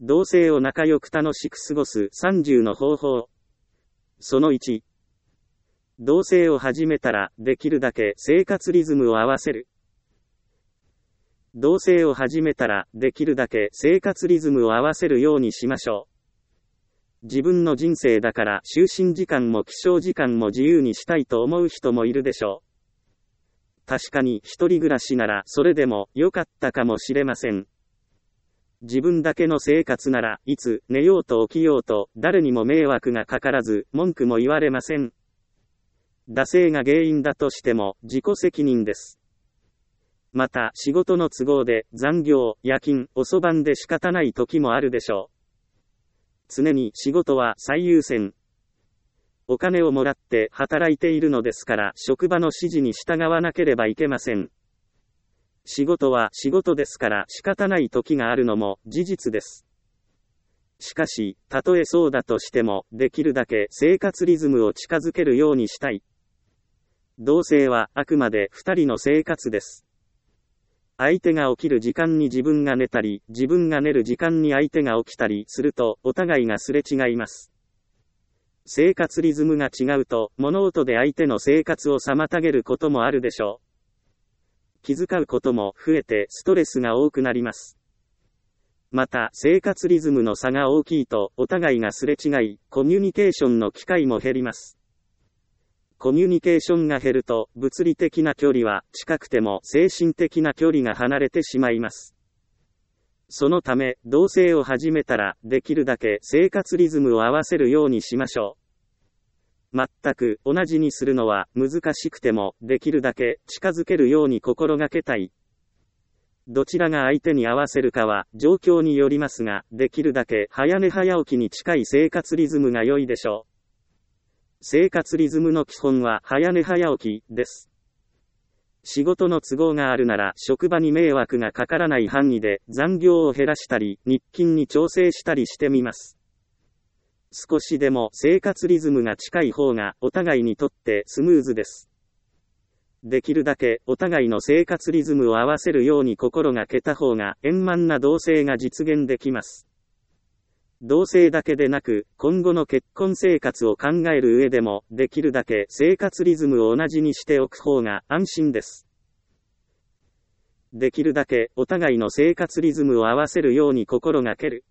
同性を仲良く楽しく過ごす30の方法。その1。同性を始めたら、できるだけ生活リズムを合わせる。同性を始めたら、できるだけ生活リズムを合わせるようにしましょう。自分の人生だから就寝時間も起床時間も自由にしたいと思う人もいるでしょう。確かに一人暮らしならそれでも良かったかもしれません。自分だけの生活ならいつ寝ようと起きようと誰にも迷惑がかからず文句も言われません。惰性が原因だとしても自己責任です。また仕事の都合で残業、夜勤、遅番で仕方ない時もあるでしょう。常に仕事は最優先。お金をもらって働いているのですから職場の指示に従わなければいけません。仕事は仕事ですから仕方ない時があるのも事実です。しかし、たとえそうだとしても、できるだけ生活リズムを近づけるようにしたい。同性はあくまで二人の生活です。相手が起きる時間に自分が寝たり、自分が寝る時間に相手が起きたりすると、お互いがすれ違います。生活リズムが違うと、物音で相手の生活を妨げることもあるでしょう。気遣うことも増えてストレスが多くなります。また、生活リズムの差が大きいと、お互いがすれ違い、コミュニケーションの機会も減ります。コミュニケーションが減ると、物理的な距離は近くても精神的な距離が離れてしまいます。そのため、同棲を始めたら、できるだけ生活リズムを合わせるようにしましょう。全く同じにするのは難しくても、できるだけ近づけるように心がけたい。どちらが相手に合わせるかは状況によりますが、できるだけ早寝早起きに近い生活リズムが良いでしょう。生活リズムの基本は早寝早起きです。仕事の都合があるなら職場に迷惑がかからない範囲で残業を減らしたり、日勤に調整したりしてみます。少しでも生活リズムが近い方がお互いにとってスムーズです。できるだけお互いの生活リズムを合わせるように心がけた方が円満な同棲が実現できます。同棲だけでなく、今後の結婚生活を考える上でも、できるだけ生活リズムを同じにしておく方が安心です。できるだけお互いの生活リズムを合わせるように心がける。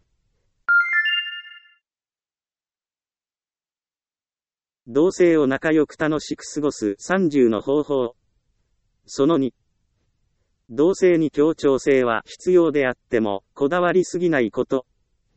同性を仲良く楽しく過ごす30の方法。その2。同性に協調性は必要であっても、こだわりすぎないこと。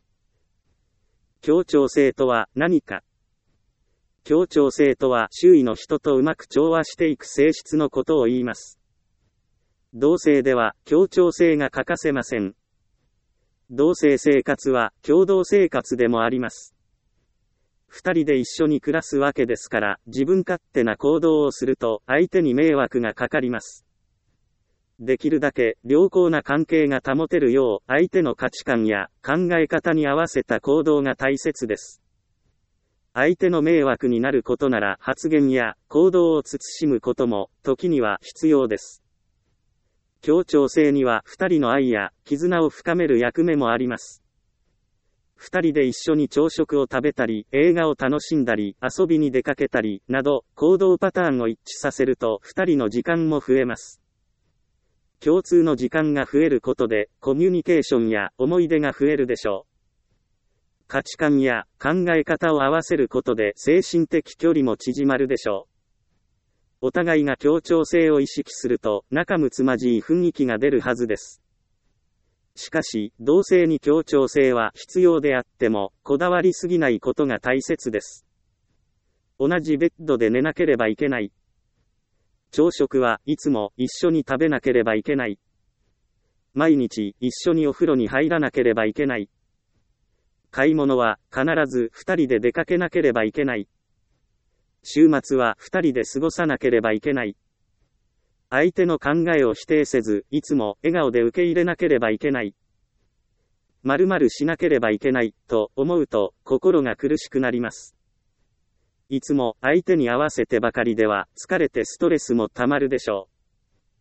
協調性とは何か。協調性とは周囲の人とうまく調和していく性質のことを言います。同性では協調性が欠かせません。同性生活は共同生活でもあります。二人で一緒に暮らすわけですから、自分勝手な行動をすると相手に迷惑がかかります。できるだけ良好な関係が保てるよう、相手の価値観や考え方に合わせた行動が大切です。相手の迷惑になることなら発言や行動を慎むことも時には必要です。協調性には二人の愛や絆を深める役目もあります。二人で一緒に朝食を食べたり、映画を楽しんだり、遊びに出かけたり、など、行動パターンを一致させると、二人の時間も増えます。共通の時間が増えることで、コミュニケーションや思い出が増えるでしょう。価値観や考え方を合わせることで、精神的距離も縮まるでしょう。お互いが協調性を意識すると、仲睦まじい雰囲気が出るはずです。しかし、同性に協調性は必要であっても、こだわりすぎないことが大切です。同じベッドで寝なければいけない。朝食はいつも一緒に食べなければいけない。毎日一緒にお風呂に入らなければいけない。買い物は必ず二人で出かけなければいけない。週末は二人で過ごさなければいけない。相手の考えを否定せず、いつも笑顔で受け入れなければいけない。〇〇しなければいけない、と思うと、心が苦しくなります。いつも相手に合わせてばかりでは、疲れてストレスもたまるでしょ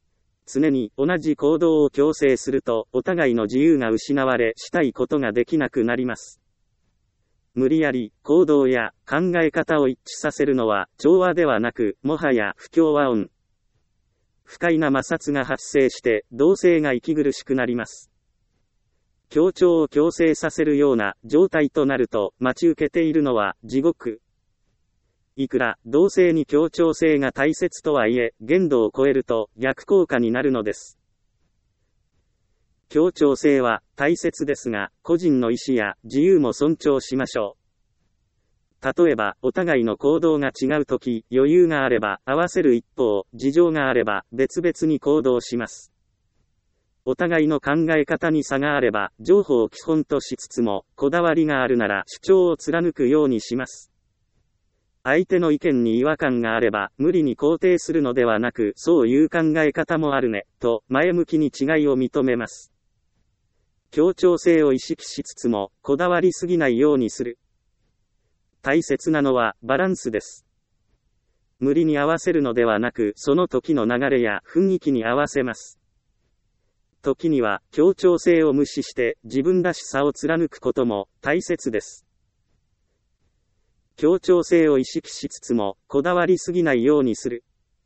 常に同じ行動を強制すると、お互いの自由が失われ、したいことができなくなります。無理やり、行動や考え方を一致させるのは、調和ではなく、もはや不協和音。不快な摩擦が発生して、同性が息苦しくなります。協調を強制させるような状態となると、待ち受けているのは地獄。いくら同性に協調性が大切とはいえ、限度を超えると逆効果になるのです。協調性は大切ですが、個人の意思や自由も尊重しましょう。例えば、お互いの行動が違うとき、余裕があれば合わせる一方、事情があれば別々に行動します。お互いの考え方に差があれば、情報を基本としつつも、こだわりがあるなら主張を貫くようにします。相手の意見に違和感があれば、無理に肯定するのではなく、そういう考え方もあるね、と前向きに違いを認めます。協調性を意識しつつも、こだわりすぎないようにする。大切なのは、バランスです。無理に合わせるのではなく、その時の流れや雰囲気に合わせます。時には、協調性を無視して、自分らしさを貫くことも、大切です。協調性を意識しつつも、こだわりすぎないようにする。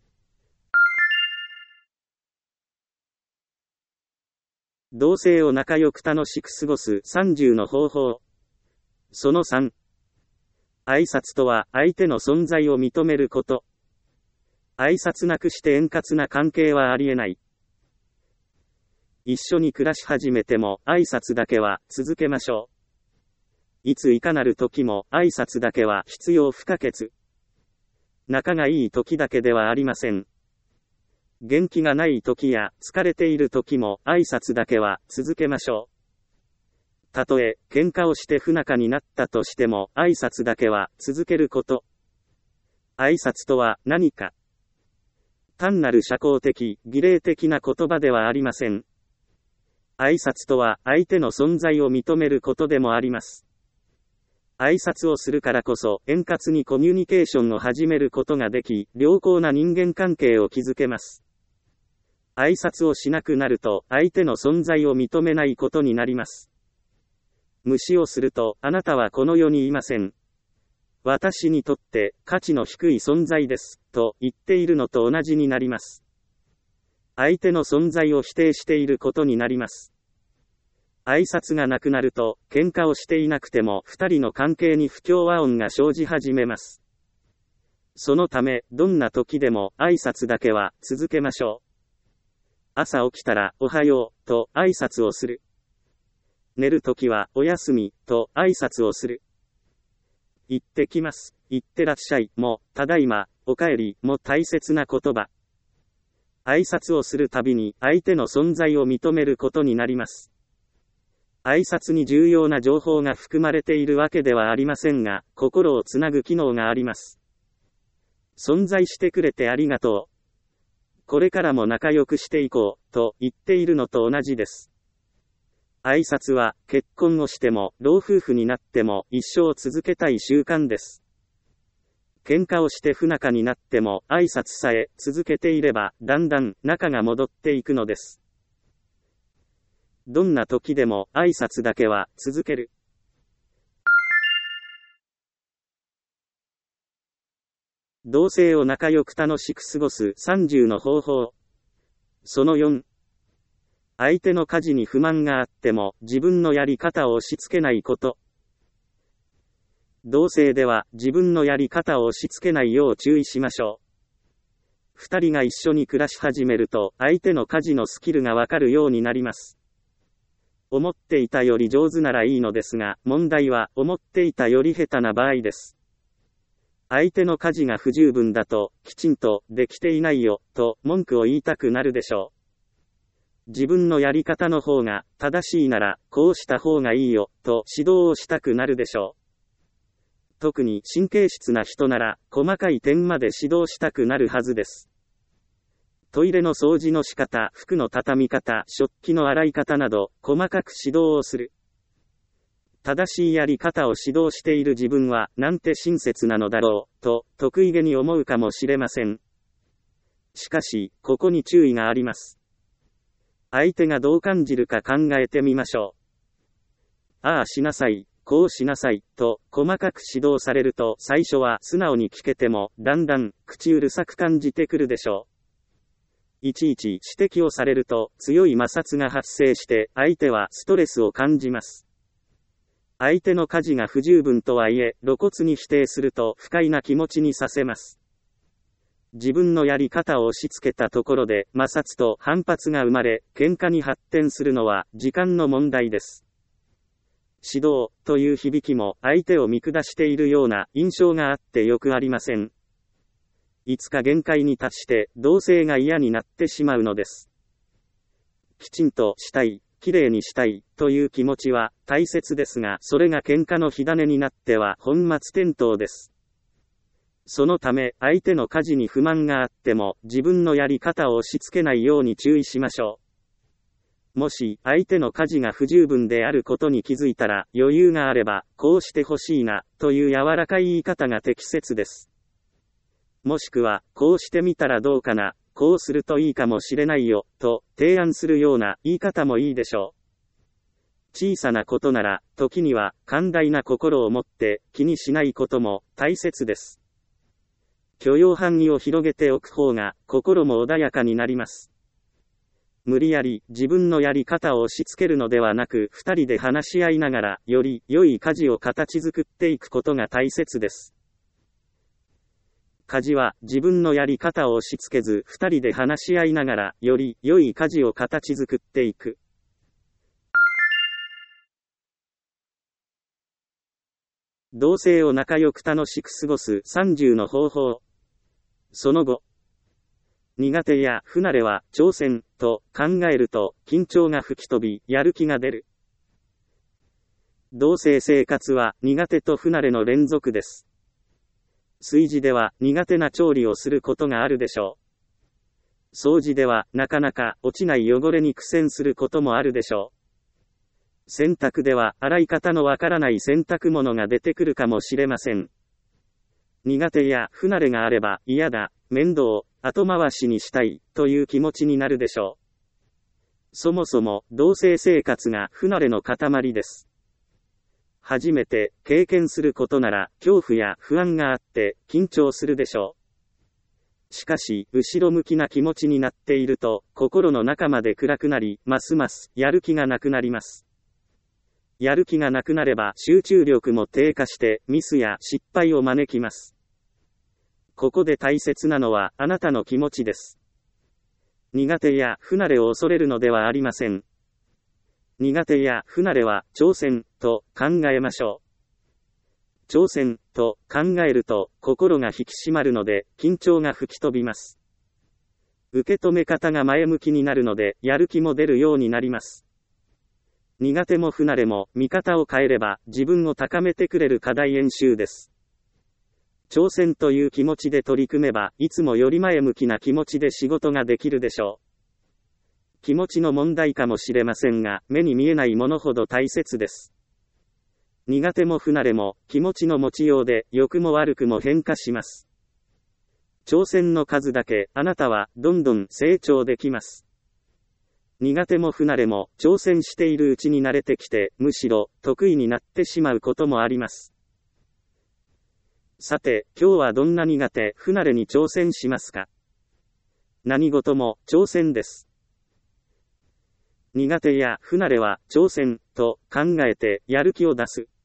同性を仲良く楽しく過ごす30の方法。その3。挨拶とは相手の存在を認めること。挨拶なくして円滑な関係はありえない。一緒に暮らし始めても挨拶だけは続けましょう。いついかなる時も挨拶だけは必要不可欠。仲がいい時だけではありません。元気がない時や疲れている時も挨拶だけは続けましょう。たとえ喧嘩をして不仲になったとしても挨拶だけは続けること。挨拶とは何か。単なる社交的、儀礼的な言葉ではありません。挨拶とは相手の存在を認めることでもあります。挨拶をするからこそ円滑にコミュニケーションを始めることができ、良好な人間関係を築けます。挨拶をしなくなると相手の存在を認めないことになります。無視をするとあなたはこの世にいません。私にとって価値の低い存在です、と言っているのと同じになります。相手の存在を否定していることになります。挨拶がなくなると、喧嘩をしていなくても二人の関係に不協和音が生じ始めます。そのため、どんな時でも挨拶だけは続けましょう。朝起きたら、おはよう、と挨拶をする。寝るときは、おやすみ、と挨拶をする。行ってきます、行ってらっしゃい、も、ただいま、おかえり、も大切な言葉。挨拶をするたびに、相手の存在を認めることになります。挨拶に重要な情報が含まれているわけではありませんが、心をつなぐ機能があります。存在してくれてありがとう。これからも仲良くしていこう、と言っているのと同じです。挨拶は、結婚をしても、老夫婦になっても、一生続けたい習慣です。喧嘩をして不仲になっても、挨拶さえ続けていれば、だんだん仲が戻っていくのです。どんな時でも、挨拶だけは続ける。同性を仲良く楽しく過ごす30の方法。その4。相手の家事に不満があっても自分のやり方を押し付けないこと。同性では自分のやり方を押し付けないよう注意しましょう。二人が一緒に暮らし始めると相手の家事のスキルがわかるようになります。思っていたより上手ならいいのですが、問題は思っていたより下手な場合です。相手の家事が不十分だと、きちんとできていないよ、と文句を言いたくなるでしょう。自分のやり方の方が正しいなら、こうした方がいいよ、と指導をしたくなるでしょう。特に神経質な人なら、細かい点まで指導したくなるはずです。トイレの掃除の仕方、服の畳み方、食器の洗い方など、細かく指導をする。正しいやり方を指導している自分は、なんて親切なのだろう、と、得意げに思うかもしれません。しかし、ここに注意があります。 相手がどう感じるか考えてみましょう。ああしなさい、こうしなさい、と細かく指導されると最初は素直に聞けても、だんだん口うるさく感じてくるでしょう。いちいち指摘をされると強い摩擦が発生して相手はストレスを感じます。相手の家事が不十分とはいえ露骨に否定すると不快な気持ちにさせます。自分のやり方を押し付けたところで摩擦と反発が生まれ、喧嘩に発展するのは時間の問題です。指導という響きも相手を見下しているような印象があってよくありません。いつか限界に達して同性が嫌になってしまうのです。きちんとしたい、きれいにしたいという気持ちは大切ですが、それが喧嘩の火種になっては本末転倒です。そのため相手の家事に不満があっても自分のやり方を押し付けないように注意しましょう。もし相手の家事が不十分であることに気づいたら余裕があればこうしてほしいなという柔らかい言い方が適切です。もしくはこうしてみたらどうかな、こうするといいかもしれないよと提案するような言い方もいいでしょう。小さなことなら時には寛大な心を持って気にしないことも大切です。許容範囲を広げておく方が心も穏やかになります。無理やり自分のやり方を押し付けるのではなく、二人で話し合いながらより良い家事を形作っていくことが大切です。家事は自分のやり方を押し付けず、二人で話し合いながらより良い家事を形作っていく。同性を仲良く楽しく過ごす30の方法。その後、苦手や不慣れは挑戦と考えると緊張が吹き飛び、やる気が出る。同性生活は苦手と不慣れの連続です。炊事では苦手な調理をすることがあるでしょう。掃除ではなかなか落ちない汚れに苦戦することもあるでしょう。洗濯では洗い方のわからない洗濯物が出てくるかもしれません。苦手や不慣れがあれば嫌だ、面倒、後回しにしたいという気持ちになるでしょう。そもそも同性生活が不慣れの塊です。初めて経験することなら恐怖や不安があって緊張するでしょう。しかし後ろ向きな気持ちになっていると心の中まで暗くなり、ますますやる気がなくなります。やる気がなくなれば集中力も低下してミスや失敗を招きます。ここで大切なのはあなたの気持ちです。苦手や不慣れを恐れるのではありません。苦手や不慣れは挑戦と考えましょう。挑戦と考えると心が引き締まるので緊張が吹き飛びます。受け止め方が前向きになるのでやる気も出るようになります。苦手も不慣れも見方を変えれば自分を高めてくれる課題演習です。挑戦という気持ちで取り組めばいつもより前向きな気持ちで仕事ができるでしょう。気持ちの問題かもしれませんが、目に見えないものほど大切です。苦手も不慣れも気持ちの持ちようで良くも悪くも変化します。挑戦の数だけあなたはどんどん成長できます。苦手も不慣れも挑戦しているうちに慣れてきて、むしろ得意になってしまうこともあります。さて、今日はどんな苦手不慣れに挑戦しますか？何事も挑戦です。苦手や不慣れは挑戦と考えてやる気を出す。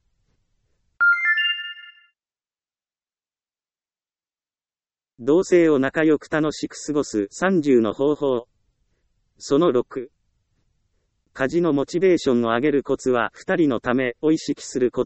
同性を仲良く楽しく過ごす30の方法。その6。家事のモチベーションを上げるコツは2人のためを意識すること。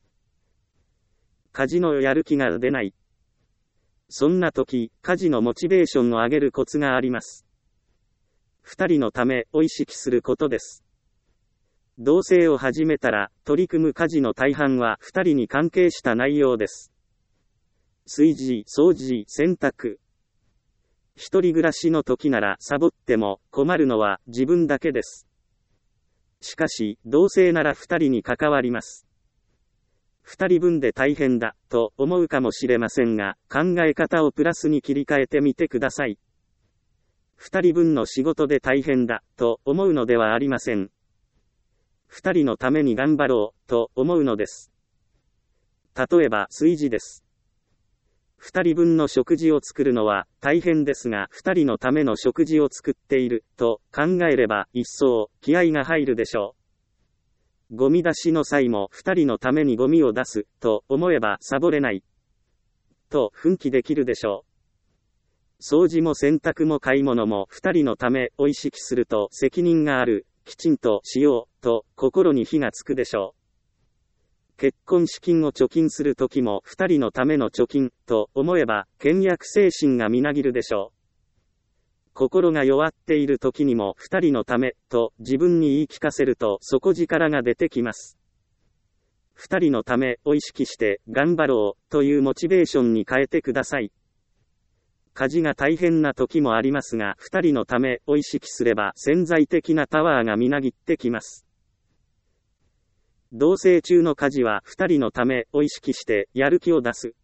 家事のやる気が出ない。そんな時、家事のモチベーションを上げるコツがあります。2人のためを意識することです。同棲を始めたら、取り組む家事の大半は2人に関係した内容です。炊事、掃除、洗濯。一人暮らしの時ならサボっても困るのは自分だけです。しかし、同棲なら2人に関わります。2人分で大変だ、と思うかもしれませんが、考え方をプラスに切り替えてみてください。 二人分の仕事で大変だ、と思うのではありません。二人のために頑張ろう、と思うのです。例えば、炊事です。二人分の食事を作るのは大変ですが、二人のための食事を作っている、と考えれば一層気合が入るでしょう。ゴミ出しの際も二人のためにゴミを出す、と思えばサボれない、と奮起できるでしょう。掃除も洗濯も買い物も二人のためを意識すると責任がある、きちんとしよう、と心に火がつくでしょう。結婚資金を貯金するときも二人のための貯金、と思えば倹約精神がみなぎるでしょう。心が弱っているときにも二人のため、と自分に言い聞かせると底力が出てきます。二人のためを意識して頑張ろう、というモチベーションに変えてください。家事が大変な時もありますが、二人のためを意識すれば潜在的なパワーがみなぎってきます。同棲中の家事は二人のためを意識してやる気を出す。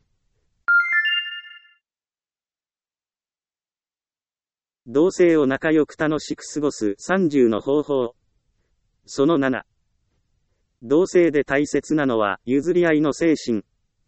同棲を仲良く楽しく過ごす30の方法。その7。同棲で大切なのは譲り合いの精神。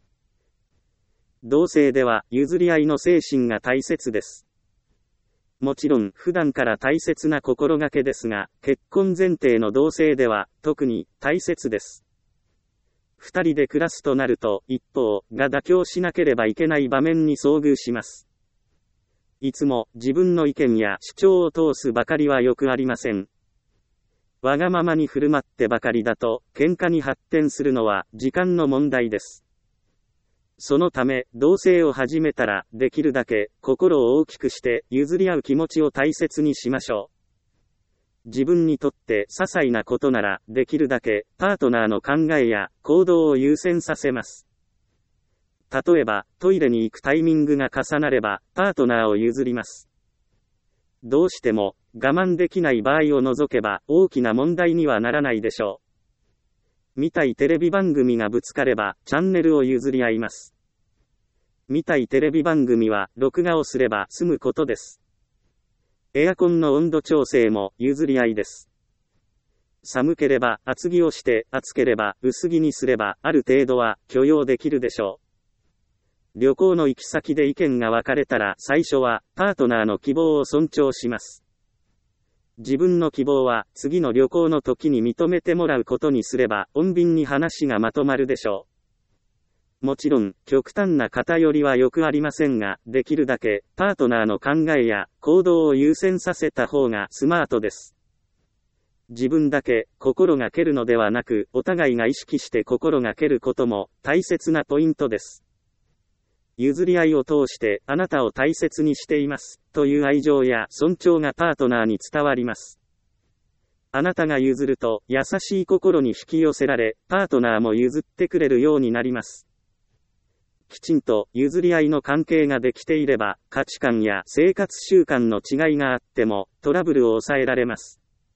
同棲では譲り合いの精神が大切です。もちろん普段から大切な心がけですが、結婚前提の同棲では特に大切です。二人で暮らすとなると一方が妥協しなければいけない場面に遭遇します。いつも自分の意見や主張を通すばかりはよくありません。わがままに振る舞ってばかりだと喧嘩に発展するのは時間の問題です。そのため、同棲を始めたら、できるだけ、心を大きくして、譲り合う気持ちを大切にしましょう。自分にとって、些細なことなら、できるだけ、パートナーの考えや、行動を優先させます。例えば、トイレに行くタイミングが重なれば、パートナーを譲ります。どうしても、我慢できない場合を除けば、大きな問題にはならないでしょう。見たいテレビ番組がぶつかれば、チャンネルを譲り合います。見たいテレビ番組は、録画をすれば済むことです。エアコンの温度調整も譲り合いです。寒ければ厚着をして、暑ければ薄着にすれば、ある程度は許容できるでしょう。旅行の行き先で意見が分かれたら、最初は、パートナーの希望を尊重します。自分の希望は次の旅行の時に認めてもらうことにすれば穏便に話がまとまるでしょう。もちろん極端な偏りはよくありませんが、できるだけパートナーの考えや行動を優先させた方がスマートです。自分だけ心がけるのではなく、お互いが意識して心がけることも大切なポイントです。譲り合いを通してあなたを大切にしていますという愛情や尊重がパートナーに伝わります。あなたが譲ると優しい心に引き寄せられ、パートナーも譲ってくれるようになります。きちんと譲り合いの関係ができていれば、価値観や生活習慣の違いがあってもトラブルを抑えられます。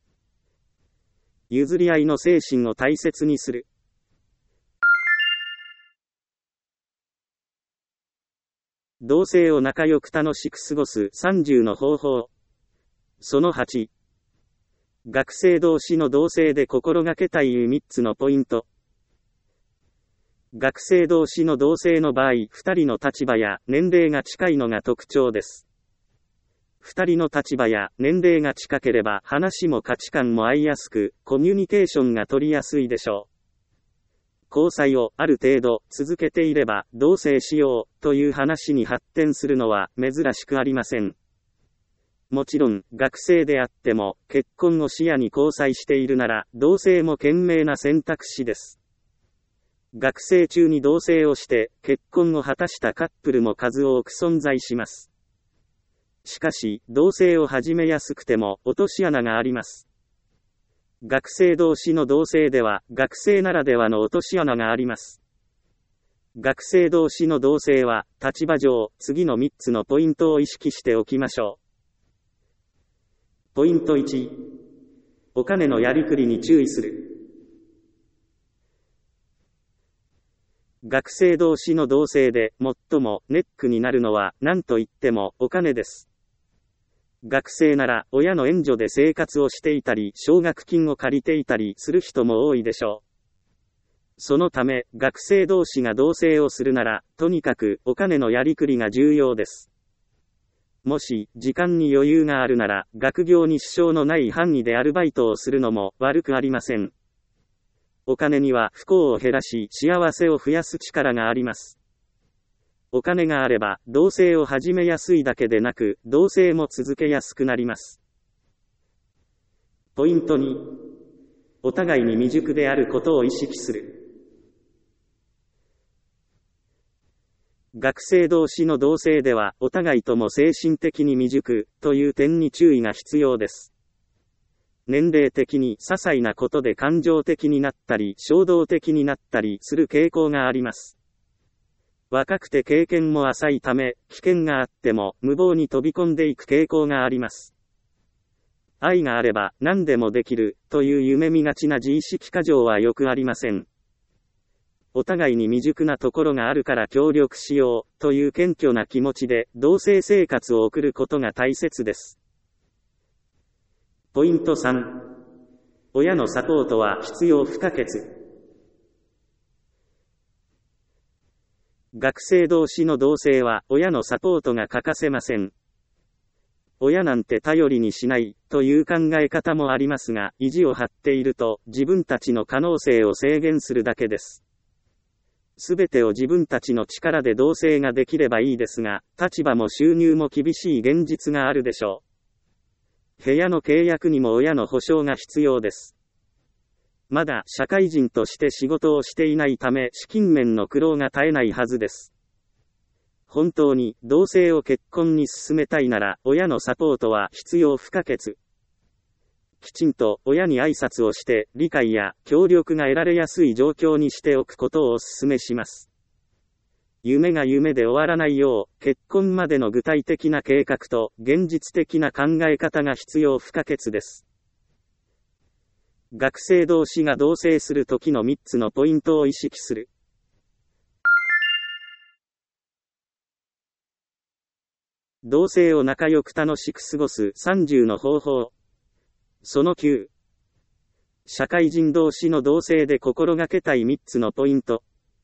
譲り合いの精神を大切にする。同棲を仲良く楽しく過ごす30の方法。その8。学生同士の同棲で心がけたい3つのポイント。学生同士の同棲の場合、2人の立場や年齢が近いのが特徴です。2人の立場や年齢が近ければ話も価値観も合いやすく、コミュニケーションが取りやすいでしょう。交際をある程度続けていれば同棲しようという話に発展するのは珍しくありません。もちろん学生であっても結婚を視野に交際しているなら同棲も賢明な選択肢です。学生中に同棲をして結婚を果たしたカップルも数多く存在します。しかし同棲を始めやすくても落とし穴があります。学生同士の同棲では学生ならではの落とし穴があります。学生同士の同棲は立場上次の3つのポイントを意識しておきましょう。ポイント1、お金のやりくりに注意する。学生同士の同棲で最もネックになるのは何と言ってもお金です。 学生なら親の援助で生活をしていたり奨学金を借りていたりする人も多いでしょう。そのため学生同士が同棲をするならとにかくお金のやりくりが重要です。もし時間に余裕があるなら学業に支障のない範囲でアルバイトをするのも悪くありません。お金には不幸を減らし幸せを増やす力があります。お金があれば同棲を始めやすいだけでなく同棲も続けやすくなります。ポイント2、お互いに未熟であることを意識する。学生同士の同棲ではお互いとも精神的に未熟という点に注意が必要です。年齢的に些細なことで感情的になったり衝動的になったりする傾向があります。若くて経験も浅いため危険があっても無謀に飛び込んでいく傾向があります。愛があれば何でもできるという夢見がちな自意識過剰はよくありません。お互いに未熟なところがあるから協力しようという謙虚な気持ちで同棲生活を送ることが大切です。ポイント3、親のサポートは必要不可欠。学生同士の同棲は親のサポートが欠かせません。親なんて頼りにしないという考え方もありますが、意地を張っていると自分たちの可能性を制限するだけです。すべてを自分たちの力で同棲ができればいいですが、立場も収入も厳しい現実があるでしょう。部屋の契約にも親の保証が必要です。まだ社会人として仕事をしていないため資金面の苦労が絶えないはずです。本当に同棲を結婚に進めたいなら親のサポートは必要不可欠。きちんと親に挨拶をして理解や協力が得られやすい状況にしておくことをお勧めします。夢が夢で終わらないよう、結婚までの具体的な計画と現実的な考え方が必要不可欠です。学生同士が同棲するときの3つのポイントを意識する。同棲を仲良く楽しく過ごす30の方法。その9、社会人同士の同棲で心がけたい3つのポイント。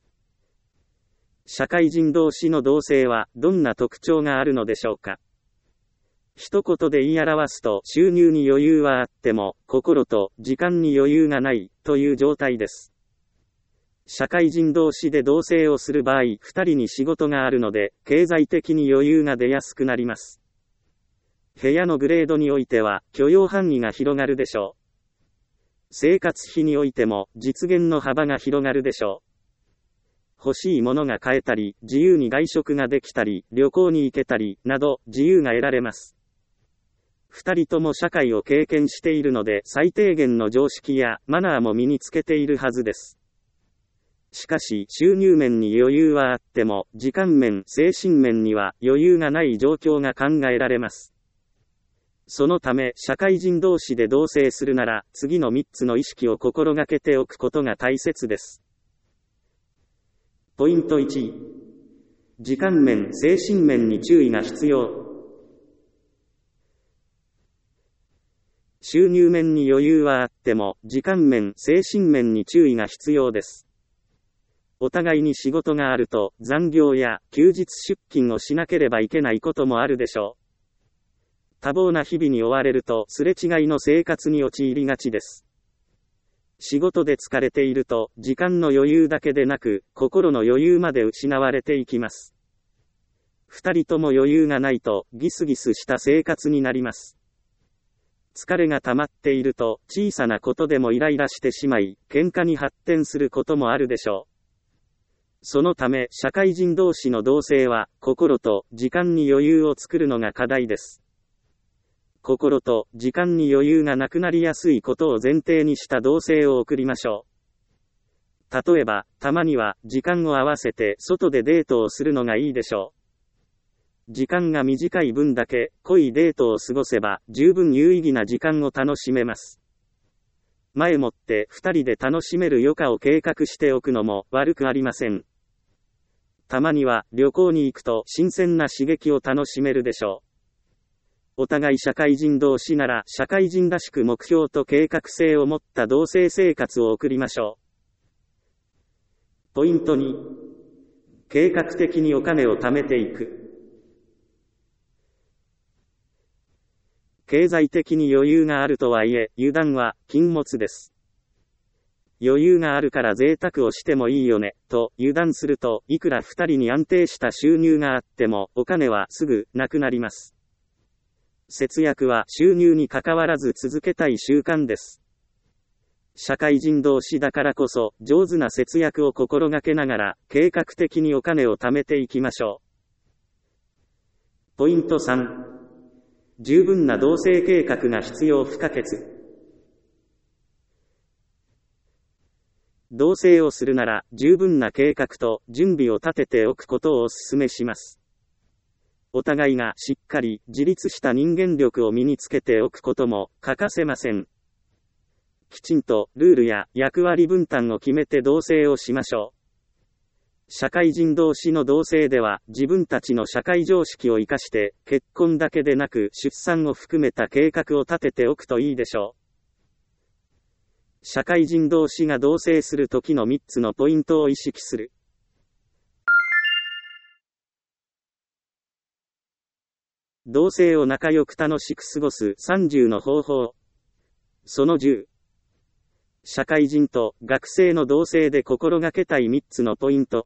社会人同士の同棲はどんな特徴があるのでしょうか。一言で言い表すと、収入に余裕はあっても心と時間に余裕がないという状態です。社会人同士で同棲をする場合、2人に仕事があるので経済的に余裕が出やすくなります。部屋のグレードにおいては許容範囲が広がるでしょう。生活費においても実現の幅が広がるでしょう。欲しいものが買えたり、自由に外食ができたり、旅行に行けたりなど自由が得られます。二人とも社会を経験しているので最低限の常識やマナーも身につけているはずです。しかし収入面に余裕はあっても時間面、精神面には余裕がない状況が考えられます。そのため社会人同士で同棲するなら次の3つの意識を心がけておくことが大切です。ポイント1、時間面、精神面に注意が必要。収入面に余裕はあっても時間面、精神面に注意が必要です。お互いに仕事があると残業や休日出勤をしなければいけないこともあるでしょう。多忙な日々に追われるとすれ違いの生活に陥りがちです。仕事で疲れていると時間の余裕だけでなく心の余裕まで失われていきます。二人とも余裕がないとギスギスした生活になります。疲れが溜まっていると小さなことでもイライラしてしまい喧嘩に発展することもあるでしょう。そのため社会人同士の同棲は心と時間に余裕を作るのが課題です。心と時間に余裕がなくなりやすいことを前提にした同棲を送りましょう。例えば、たまには時間を合わせて外でデートをするのがいいでしょう。時間が短い分だけ濃いデートを過ごせば十分有意義な時間を楽しめます。前もって二人で楽しめる余暇を計画しておくのも悪くありません。たまには旅行に行くと新鮮な刺激を楽しめるでしょう。 お互い社会人同士なら社会人らしく目標と計画性を持った同棲生活を送りましょう。ポイント2、計画的にお金を貯めていく。経済的に余裕があるとはいえ、油断は禁物です。余裕があるから贅沢をしてもいいよね、と油断すると、いくら二人に安定した収入があっても、お金はすぐなくなります。節約は収入に関わらず続けたい習慣です。社会人同士だからこそ、上手な節約を心がけながら、計画的にお金を貯めていきましょう。ポイント3、十分な同棲計画が必要不可欠。同棲をするなら、十分な計画と準備を立てておくことをお勧めします。お互いがしっかり自立した人間力を身につけておくことも欠かせません。きちんとルールや役割分担を決めて同棲をしましょう。社会人同士の同棲では自分たちの社会常識を生かして結婚だけでなく出産を含めた計画を立てておくといいでしょう。社会人同士が同棲するときの3つのポイントを意識する。同棲を仲良く楽しく過ごす30の方法。その10。社会人と学生の同棲で心がけたい3つのポイント。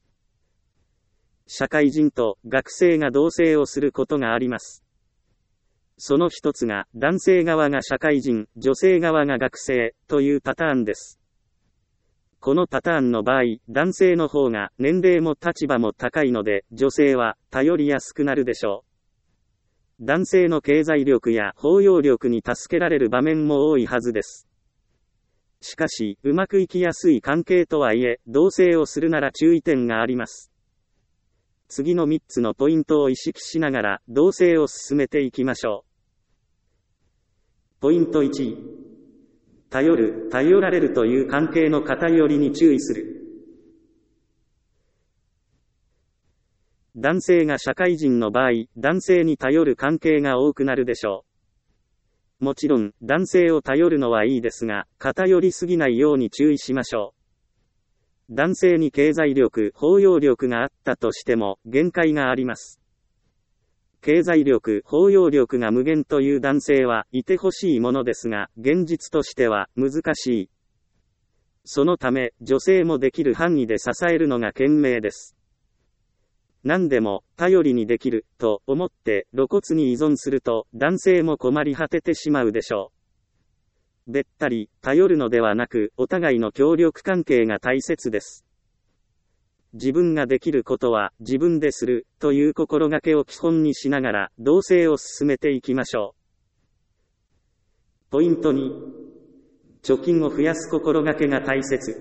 社会人と学生が同棲をすることがあります。その一つが男性側が社会人、女性側が学生というパターンです。このパターンの場合、男性の方が年齢も立場も高いので、女性は頼りやすくなるでしょう。男性の経済力や包容力に助けられる場面も多いはずです。しかし、うまくいきやすい関係とはいえ、同棲をするなら注意点があります。次の3つのポイントを意識しながら、同棲を進めていきましょう。ポイント1、頼られるという関係の偏りに注意する。男性が社会人の場合、男性に頼る関係が多くなるでしょう。もちろん、男性を頼るのはいいですが、偏りすぎないように注意しましょう。男性に経済力、包容力があったとしても、限界があります。経済力、包容力が無限という男性はいてほしいものですが、現実としては難しい。そのため、女性もできる範囲で支えるのが賢明です。何でも、頼りにできる、と思って、露骨に依存すると、男性も困り果ててしまうでしょう。べったり、頼るのではなく、お互いの協力関係が大切です。自分ができることは、自分でする、という心がけを基本にしながら、同棲を進めていきましょう。ポイント2、貯金を増やす心がけが大切。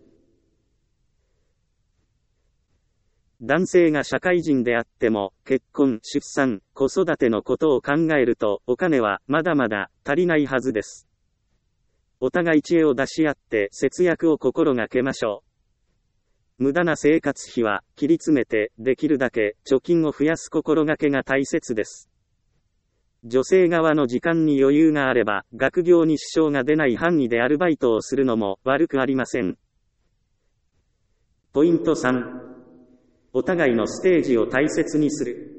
男性が社会人であっても、結婚、出産、子育てのことを考えると、お金はまだまだ足りないはずです。お互い知恵を出し合って節約を心がけましょう。無駄な生活費は切り詰めて、できるだけ貯金を増やす心がけが大切です。女性側の時間に余裕があれば、学業に支障が出ない範囲でアルバイトをするのも悪くありません。ポイント3、お互いのステージを大切にする。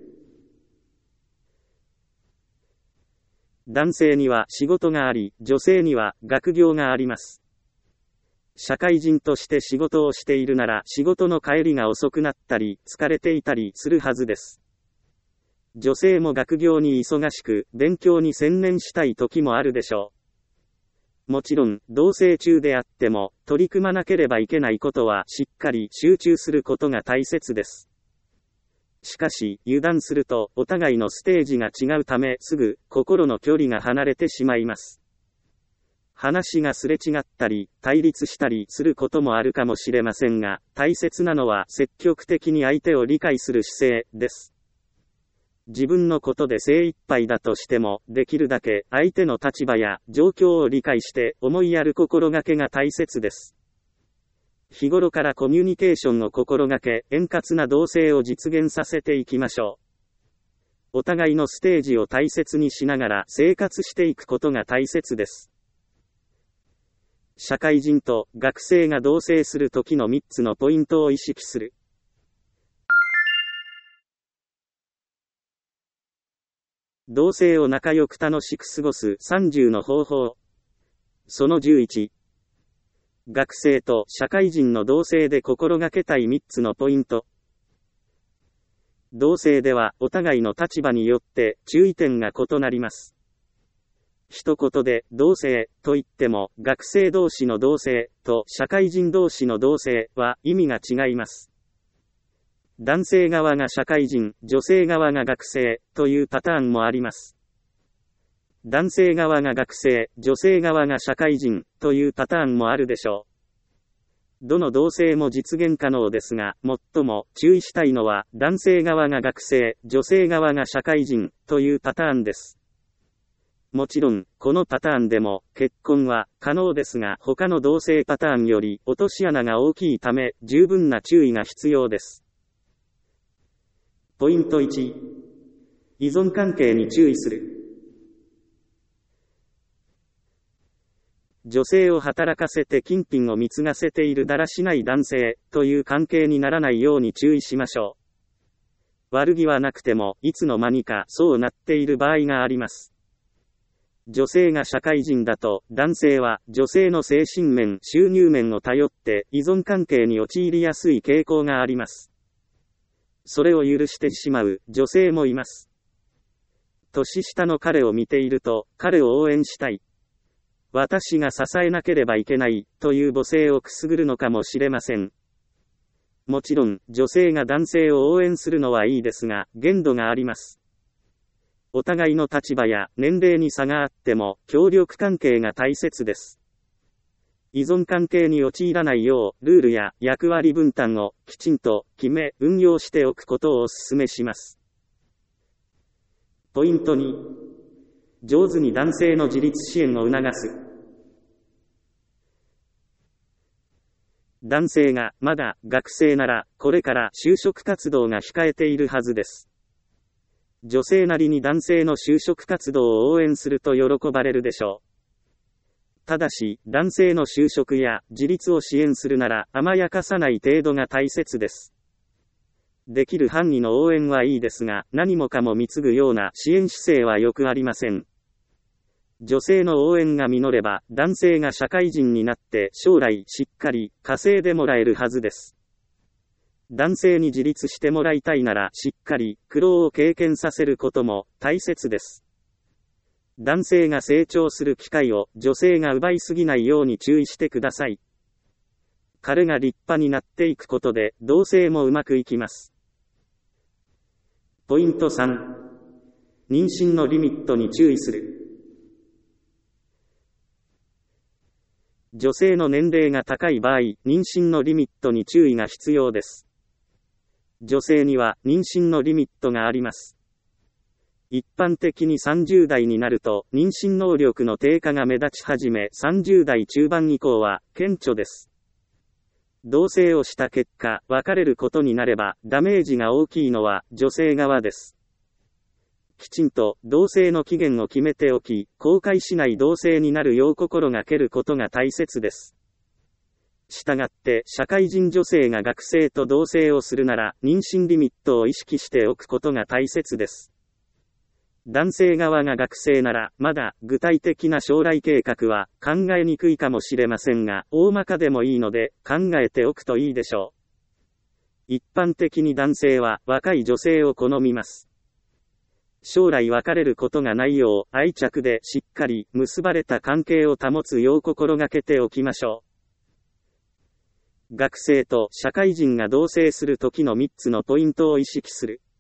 男性には仕事があり、女性には学業があります。社会人として仕事をしているなら仕事の帰りが遅くなったり、疲れていたりするはずです。女性も学業に忙しく、勉強に専念したい時もあるでしょう。もちろん、同棲中であっても、取り組まなければいけないことはしっかり集中することが大切です。しかし、油断すると、お互いのステージが違うため、すぐ、心の距離が離れてしまいます。話がすれ違ったり、対立したりすることもあるかもしれませんが、大切なのは積極的に相手を理解する姿勢です。自分のことで精一杯だとしても、できるだけ相手の立場や状況を理解して思いやる心がけが大切です。日頃からコミュニケーションを心がけ、円滑な同棲を実現させていきましょう。 お互いのステージを大切にしながら生活していくことが大切です。社会人と学生が同棲するときの3つのポイントを意識する。同棲を仲良く楽しく過ごす30の方法。その11。学生と社会人の同棲で心がけたい3つのポイント。同棲ではお互いの立場によって注意点が異なります。一言で同棲と言っても学生同士の同棲と社会人同士の同棲は意味が違います。男性側が社会人、女性側が学生というパターンもあります。男性側が学生、女性側が社会人というパターンもあるでしょう。どの同棲も実現可能ですが、最も注意したいのは男性側が学生、女性側が社会人というパターンです。もちろん、このパターンでも結婚は可能ですが、他の同棲パターンより落とし穴が大きいため、十分な注意が必要です。ポイント1。依存関係に注意する。女性を働かせて金品を貢がせているだらしない男性という関係にならないように注意しましょう。悪気はなくても、いつの間にかそうなっている場合があります。女性が社会人だと、男性は女性の精神面、収入面を頼って依存関係に陥りやすい傾向があります。それを許してしまう女性もいます。年下の彼を見ていると、彼を応援したい。私が支えなければいけないという母性をくすぐるのかもしれません。もちろん、女性が男性を応援するのはいいですが、限度があります。お互いの立場や年齢に差があっても、協力関係が大切です。依存関係に陥らないよう、ルールや役割分担をきちんと決め、運用しておくことをお勧めします。ポイント2。上手に男性の自立支援を促す。男性がまだ学生なら、これから就職活動が控えているはずです。女性なりに男性の就職活動を応援すると喜ばれるでしょう。ただし、男性の就職や自立を支援するなら甘やかさない程度が大切です。できる範囲の応援はいいですが、何もかも貢ぐような支援姿勢はよくありません。女性の応援が実れば、男性が社会人になって将来しっかり稼いでもらえるはずです。男性に自立してもらいたいならしっかり苦労を経験させることも大切です。男性が成長する機会を女性が奪いすぎないように注意してください。彼が立派になっていくことで同棲もうまくいきます。ポイント3。妊娠のリミットに注意する。女性の年齢が高い場合、妊娠のリミットに注意が必要です。女性には妊娠のリミットがあります。一般的に30代になると妊娠能力の低下が目立ち始め、30代中盤以降は顕著です。同棲をした結果、別れることになればダメージが大きいのは女性側です。きちんと同棲の期限を決めておき、後悔しない同棲になるよう心がけることが大切です。したがって、社会人女性が学生と同棲をするなら、妊娠リミットを意識しておくことが大切です。男性側が学生なら、まだ具体的な将来計画は考えにくいかもしれませんが、大まかでもいいので、考えておくといいでしょう。一般的に男性は若い女性を好みます。将来別れることがないよう、愛着でしっかり結ばれた関係を保つよう心がけておきましょう。学生と社会人が同棲するときの3つのポイントを意識する。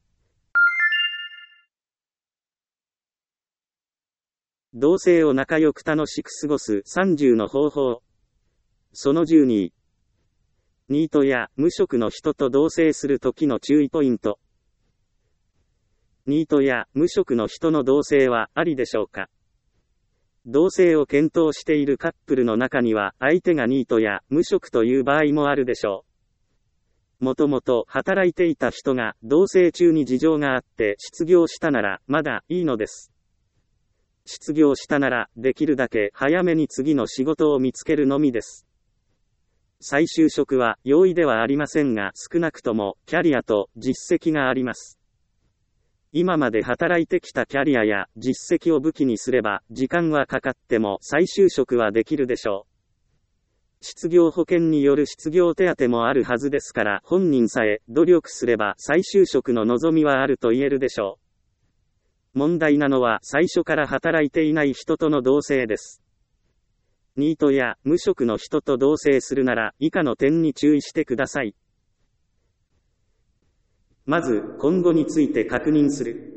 同棲を仲良く楽しく過ごす30の方法。その12。ニートや無職の人と同棲するときの注意ポイント。ニートや無職の人の同棲はありでしょうか？同棲を検討しているカップルの中には相手がニートや無職という場合もあるでしょう。 もともと働いていた人が同棲中に事情があって失業したならまだいいのです。失業したならできるだけ早めに次の仕事を見つけるのみです。再就職は容易ではありませんが少なくともキャリアと実績があります。今まで働いてきたキャリアや実績を武器にすれば時間はかかっても再就職はできるでしょう。失業保険による失業手当もあるはずですから本人さえ努力すれば再就職の望みはあると言えるでしょう。問題なのは最初から働いていない人との同棲です。ニートや無職の人と同棲するなら以下の点に注意してください。まず、今後について確認する。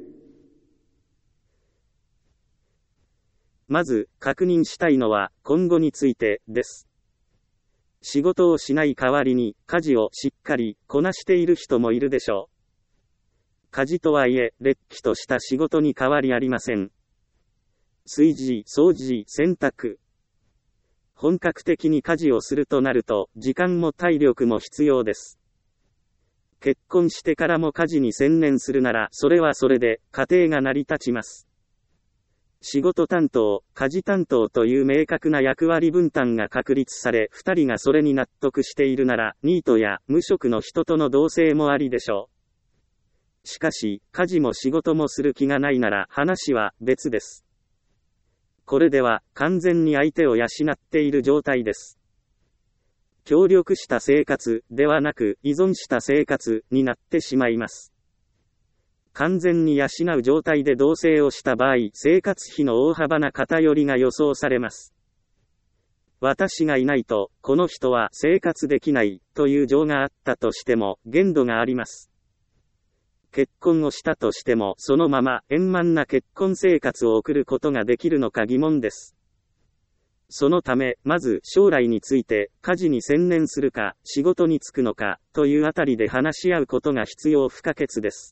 まず、確認したいのは今後についてです。仕事をしない代わりに家事をしっかりこなしている人もいるでしょう。家事とはいえ、れっきとした仕事に変わりありません。炊事、掃除、洗濯。本格的に家事をするとなると、時間も体力も必要です。結婚してからも家事に専念するなら、それはそれで、家庭が成り立ちます。仕事担当、家事担当という明確な役割分担が確立され、二人がそれに納得しているなら、ニートや無職の人との同棲もありでしょう。しかし、家事も仕事もする気がないなら話は別です。これでは完全に相手を養っている状態です。協力した生活ではなく依存した生活になってしまいます。完全に養う状態で同棲をした場合、生活費の大幅な偏りが予想されます。私がいないと、この人は生活できないという情があったとしても、限度があります。結婚をしたとしても、そのまま円満な結婚生活を送ることができるのか疑問です。そのため、まず将来について、家事に専念するか、仕事に就くのか、というあたりで話し合うことが必要不可欠です。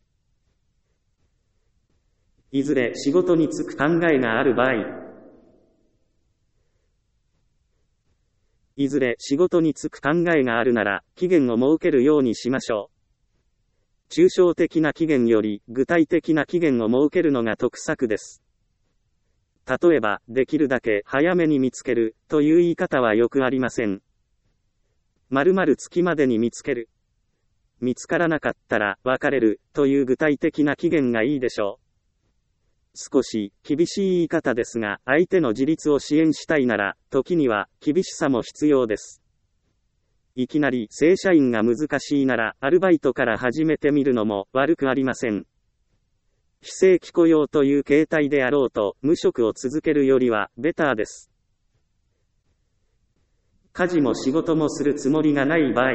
いずれ仕事に就く考えがある場合、いずれ仕事に就く考えがあるなら、期限を設けるようにしましょう。抽象的な期限より具体的な期限を設けるのが得策です。例えば、できるだけ早めに見つけるという言い方はよくありません。〇〇月までに見つける。見つからなかったら別れるという具体的な期限がいいでしょう。少し厳しい言い方ですが、相手の自立を支援したいなら、時には厳しさも必要です。いきなり正社員が難しいなら、アルバイトから始めてみるのも悪くありません。非正規雇用という形態であろうと、無職を続けるよりはベターです。家事も仕事もするつもりがない場合、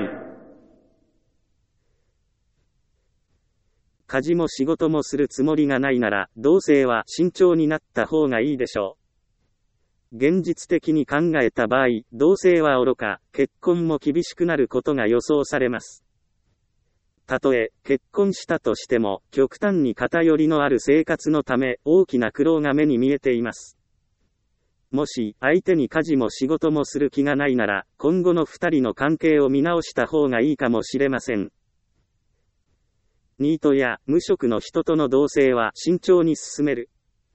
家事も仕事もするつもりがないなら、同棲は慎重になった方がいいでしょう。現実的に考えた場合、同棲は愚か、結婚も厳しくなることが予想されます。たとえ、結婚したとしても、極端に偏りのある生活のため、大きな苦労が目に見えています。もし、相手に家事も仕事もする気がないなら、今後の二人の関係を見直した方がいいかもしれません。ニートや無職の人との同棲は慎重に進める。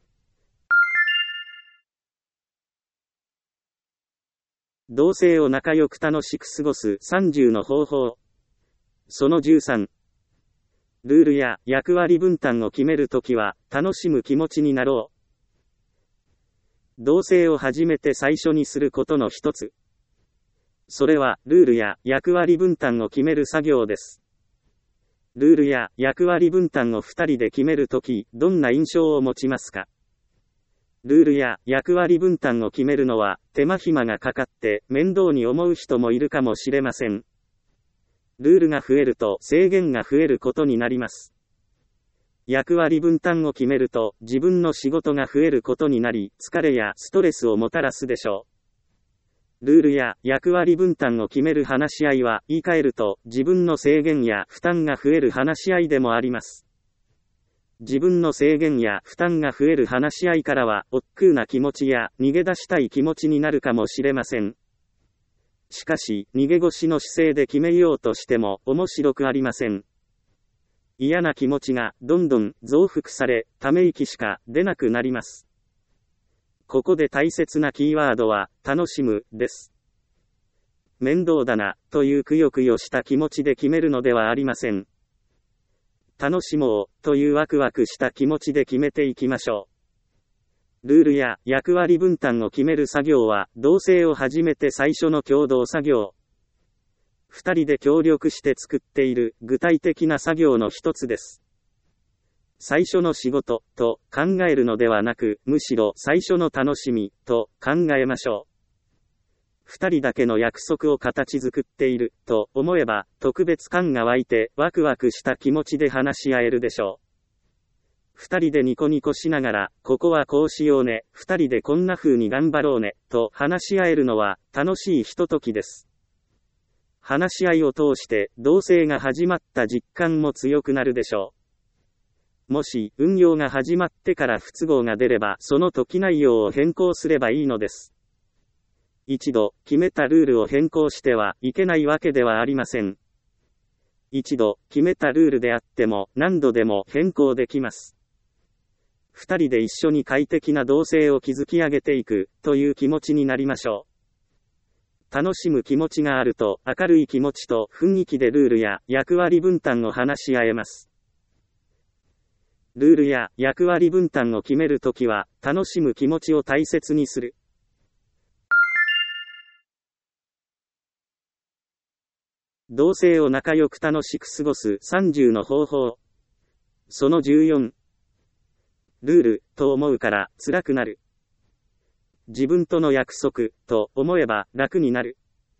同棲を仲良く楽しく過ごす30の方法。その13。ルールや役割分担を決めるときは、楽しむ気持ちになろう。同棲を始めて最初にすることの一つ。それは、ルールや役割分担を決める作業です。ルールや役割分担を二人で決めるとき、どんな印象を持ちますか？ルールや役割分担を決めるのは手間暇がかかって面倒に思う人もいるかもしれません。ルールが増えると制限が増えることになります。役割分担を決めると自分の仕事が増えることになり、疲れやストレスをもたらすでしょう。ルールや役割分担を決める話し合いは、言い換えると自分の制限や負担が増える話し合いでもあります。自分の制限や負担が増える話し合いからは、億劫な気持ちや逃げ出したい気持ちになるかもしれません。 しかし、逃げ腰の姿勢で決めようとしても面白くありません。嫌な気持ちがどんどん増幅され、ため息しか出なくなります。ここで大切なキーワードは、楽しむ、です。面倒だな、というくよくよした気持ちで決めるのではありません。楽しもう、というワクワクした気持ちで決めていきましょう。ルールや役割分担を決める作業は、同棲を始めて最初の共同作業。二人で協力して作っている具体的な作業の一つです。最初の仕事と考えるのではなく、むしろ最初の楽しみと考えましょう。二人だけの約束を形作っていると思えば、特別感が湧いてワクワクした気持ちで話し合えるでしょう。二人でニコニコしながら、ここはこうしようね、二人でこんな風に頑張ろうね、と話し合えるのは楽しいひとときです。話し合いを通して同棲が始まった実感も強くなるでしょう。もし運用が始まってから不都合が出ればその時内容を変更すればいいのです。一度決めたルールを変更してはいけないわけではありません。一度決めたルールであっても何度でも変更できます。二人で一緒に快適な同棲を築き上げていくという気持ちになりましょう。楽しむ気持ちがあると明るい気持ちと雰囲気でルールや役割分担を話し合えます。ルールや役割分担を決めるときは楽しむ気持ちを大切にする。同棲を仲良く楽しく過ごす30の方法。その14。ルールと思うから辛くなる。自分との約束と思えば楽になる。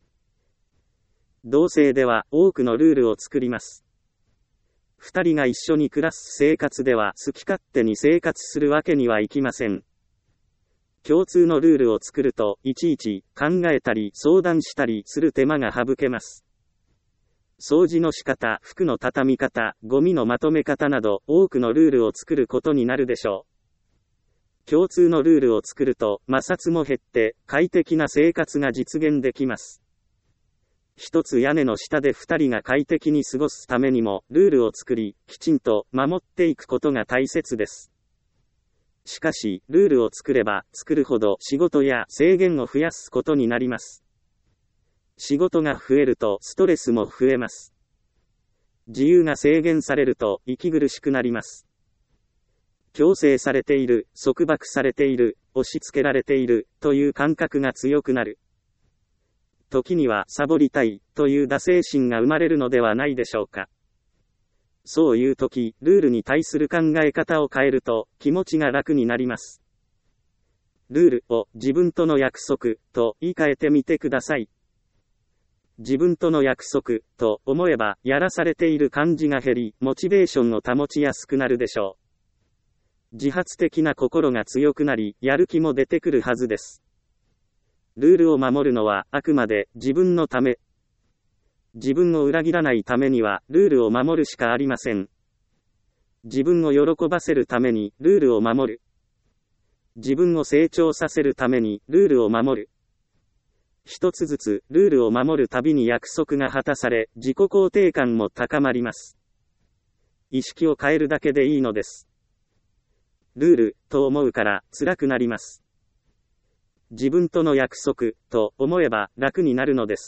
同棲では多くのルールを作ります。二人が一緒に暮らす生活では好き勝手に生活するわけにはいきません。共通のルールを作るといちいち考えたり相談したりする手間が省けます。掃除の仕方、服の畳み方、ゴミのまとめ方など多くのルールを作ることになるでしょう。共通のルールを作ると摩擦も減って快適な生活が実現できます。一つ屋根の下で二人が快適に過ごすためにもルールを作り、きちんと守っていくことが大切です。しかし、ルールを作れば作るほど仕事や制限を増やすことになります。仕事が増えるとストレスも増えます。自由が制限されると息苦しくなります。強制されている、束縛されている、押し付けられている、という感覚が強くなる。時にはサボりたい、という惰性心が生まれるのではないでしょうか。そういう時、ルールに対する考え方を変えると、気持ちが楽になります。ルールを自分との約束、と言い換えてみてください。自分との約束、と思えば、やらされている感じが減り、モチベーションを保ちやすくなるでしょう。自発的な心が強くなり、やる気も出てくるはずです。ルールを守るのは、あくまで自分のため。自分を裏切らないためには、ルールを守るしかありません。自分を喜ばせるために、ルールを守る。自分を成長させるために、ルールを守る。一つずつ、ルールを守るたびに約束が果たされ、自己肯定感も高まります。意識を変えるだけでいいのです。ルール、と思うから辛くなります。自分との約束、と思えば楽になるのです。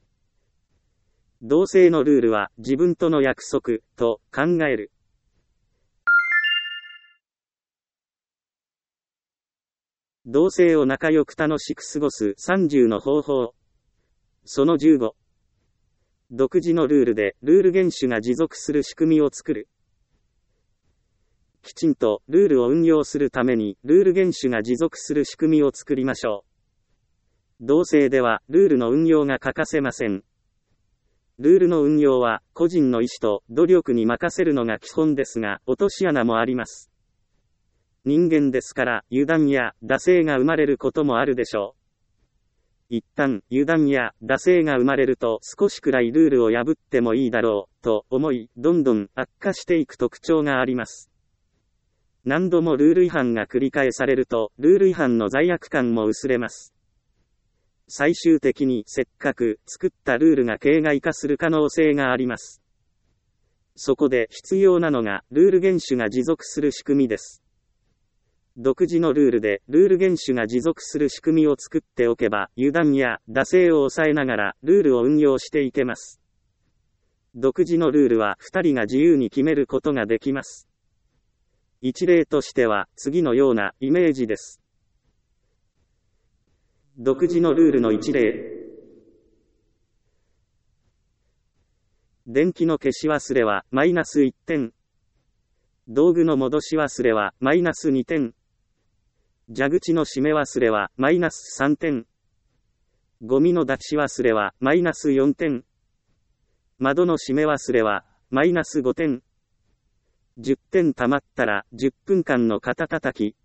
同棲のルールは自分との約束、と考える。同棲を仲良く楽しく過ごす30の方法。その15。独自のルールでルール厳守が持続する仕組みを作る。きちんとルールを運用するためにルール厳守が持続する仕組みを作りましょう。同棲ではルールの運用が欠かせません。ルールの運用は個人の意思と努力に任せるのが基本ですが、落とし穴もあります。人間ですから油断や惰性が生まれることもあるでしょう。一旦油断や惰性が生まれると少しくらいルールを破ってもいいだろうと思い、どんどん悪化していく特徴があります。何度もルール違反が繰り返されると、ルール違反の罪悪感も薄れます。 最終的にせっかく作ったルールが形骸化する可能性があります。そこで必要なのがルール原種が持続する仕組みです。独自のルールでルール原種が持続する仕組みを作っておけば油断や惰性を抑えながらルールを運用していけます。独自のルールは2人が自由に決めることができます。一例としては次のようなイメージです。独自のルールの一例。電気の消し忘れはマイナス1点。道具の戻し忘れはマイナス2点。蛇口の閉め忘れはマイナス3点。ゴミの出し忘れはマイナス4点。窓の閉め忘れはマイナス5点。10点貯まったら10分間の肩叩き。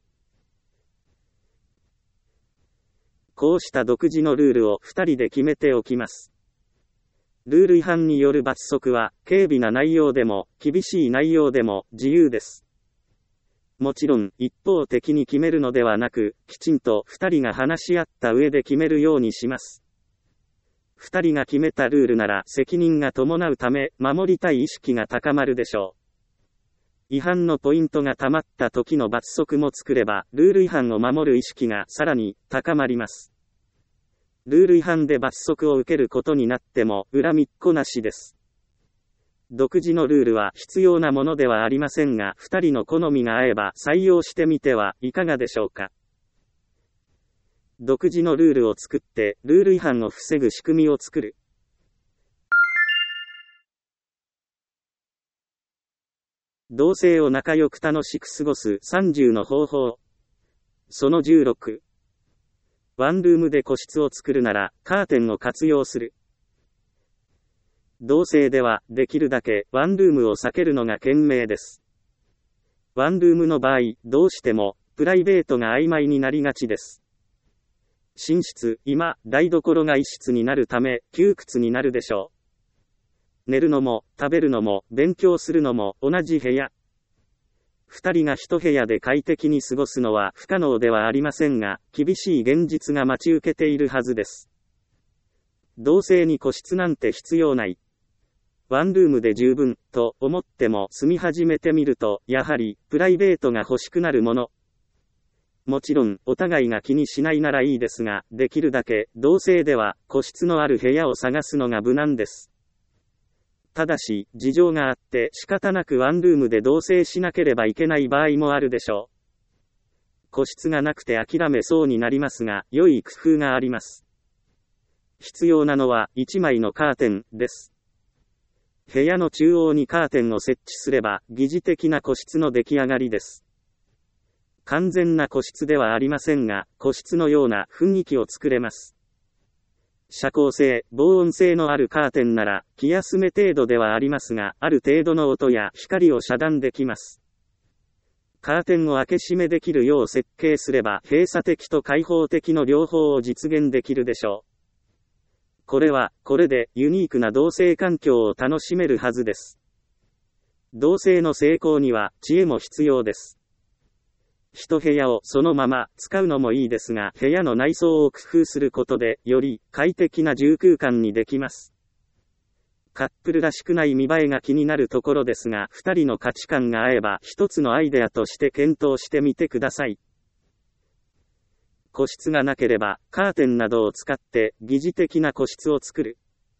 こうした独自のルールを2人で決めておきます。ルール違反による罰則は、軽微な内容でも、厳しい内容でも、自由です。もちろん、一方的に決めるのではなく、きちんと2人が話し合った上で決めるようにします。2人が決めたルールなら、責任が伴うため、守りたい意識が高まるでしょう。違反のポイントが溜まった時の罰則も作れば、ルール違反を守る意識がさらに高まります。ルール違反で罰則を受けることになっても恨みっこなしです。独自のルールは必要なものではありませんが、2人の好みが合えば採用してみてはいかがでしょうか。独自のルールを作ってルール違反を防ぐ仕組みを作る。同性を仲良く楽しく過ごす30の方法。その16。ワンルームで個室を作るなら、カーテンを活用する。同性では、できるだけ、ワンルームを避けるのが賢明です。ワンルームの場合、どうしても、プライベートが曖昧になりがちです。寝室、居間、台所が一室になるため、窮屈になるでしょう。寝るのも、食べるのも、勉強するのも、同じ部屋。2人が一部屋で快適に過ごすのは不可能ではありませんが、厳しい現実が待ち受けているはずです。同性に個室なんて必要ない。ワンルームで十分、と思っても住み始めてみると、やはり、プライベートが欲しくなるもの。もちろん、お互いが気にしないならいいですが、できるだけ、同性では、個室のある部屋を探すのが無難です。ただし、事情があって仕方なくワンルームで同棲しなければいけない場合もあるでしょう。個室がなくて諦めそうになりますが、良い工夫があります。必要なのは1枚のカーテンです。部屋の中央にカーテンを設置すれば、疑似的な個室の出来上がりです。完全な個室ではありませんが、個室のような雰囲気を作れます。遮光性、防音性のあるカーテンなら、気休め程度ではありますが、ある程度の音や光を遮断できます。カーテンを開け閉めできるよう設計すれば、閉鎖的と開放的の両方を実現できるでしょう。これは、これでユニークな同棲環境を楽しめるはずです。同棲の成功には、知恵も必要です。一部屋をそのまま使うのもいいですが、部屋の内装を工夫することで、より快適な住空間にできます。カップルらしくない見栄えが気になるところですが、二人の価値観が合えば一つのアイデアとして検討してみてください。個室がなければ、カーテンなどを使って疑似的な個室を作る。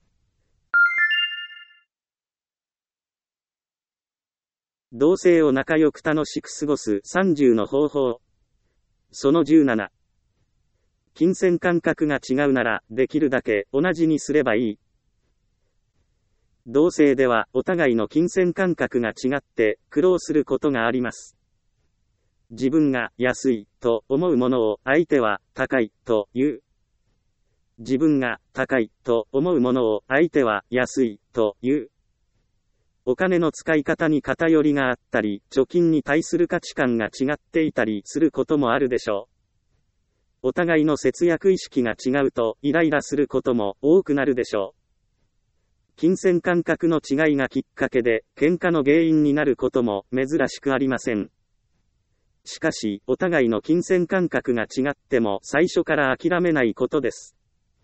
同棲を仲良く楽しく過ごす30の方法。その17。金銭感覚が違うなら、できるだけ同じにすればいい。同棲では、お互いの金銭感覚が違って苦労することがあります。自分が安いと思うものを相手は高いと言う。自分が高いと思うものを相手は安いと言う。お金の使い方に偏りがあったり、貯金に対する価値観が違っていたりすることもあるでしょう。お互いの節約意識が違うとイライラすることも多くなるでしょう。金銭感覚の違いがきっかけで喧嘩の原因になることも珍しくありません。しかし、お互いの金銭感覚が違っても最初から諦めないことです。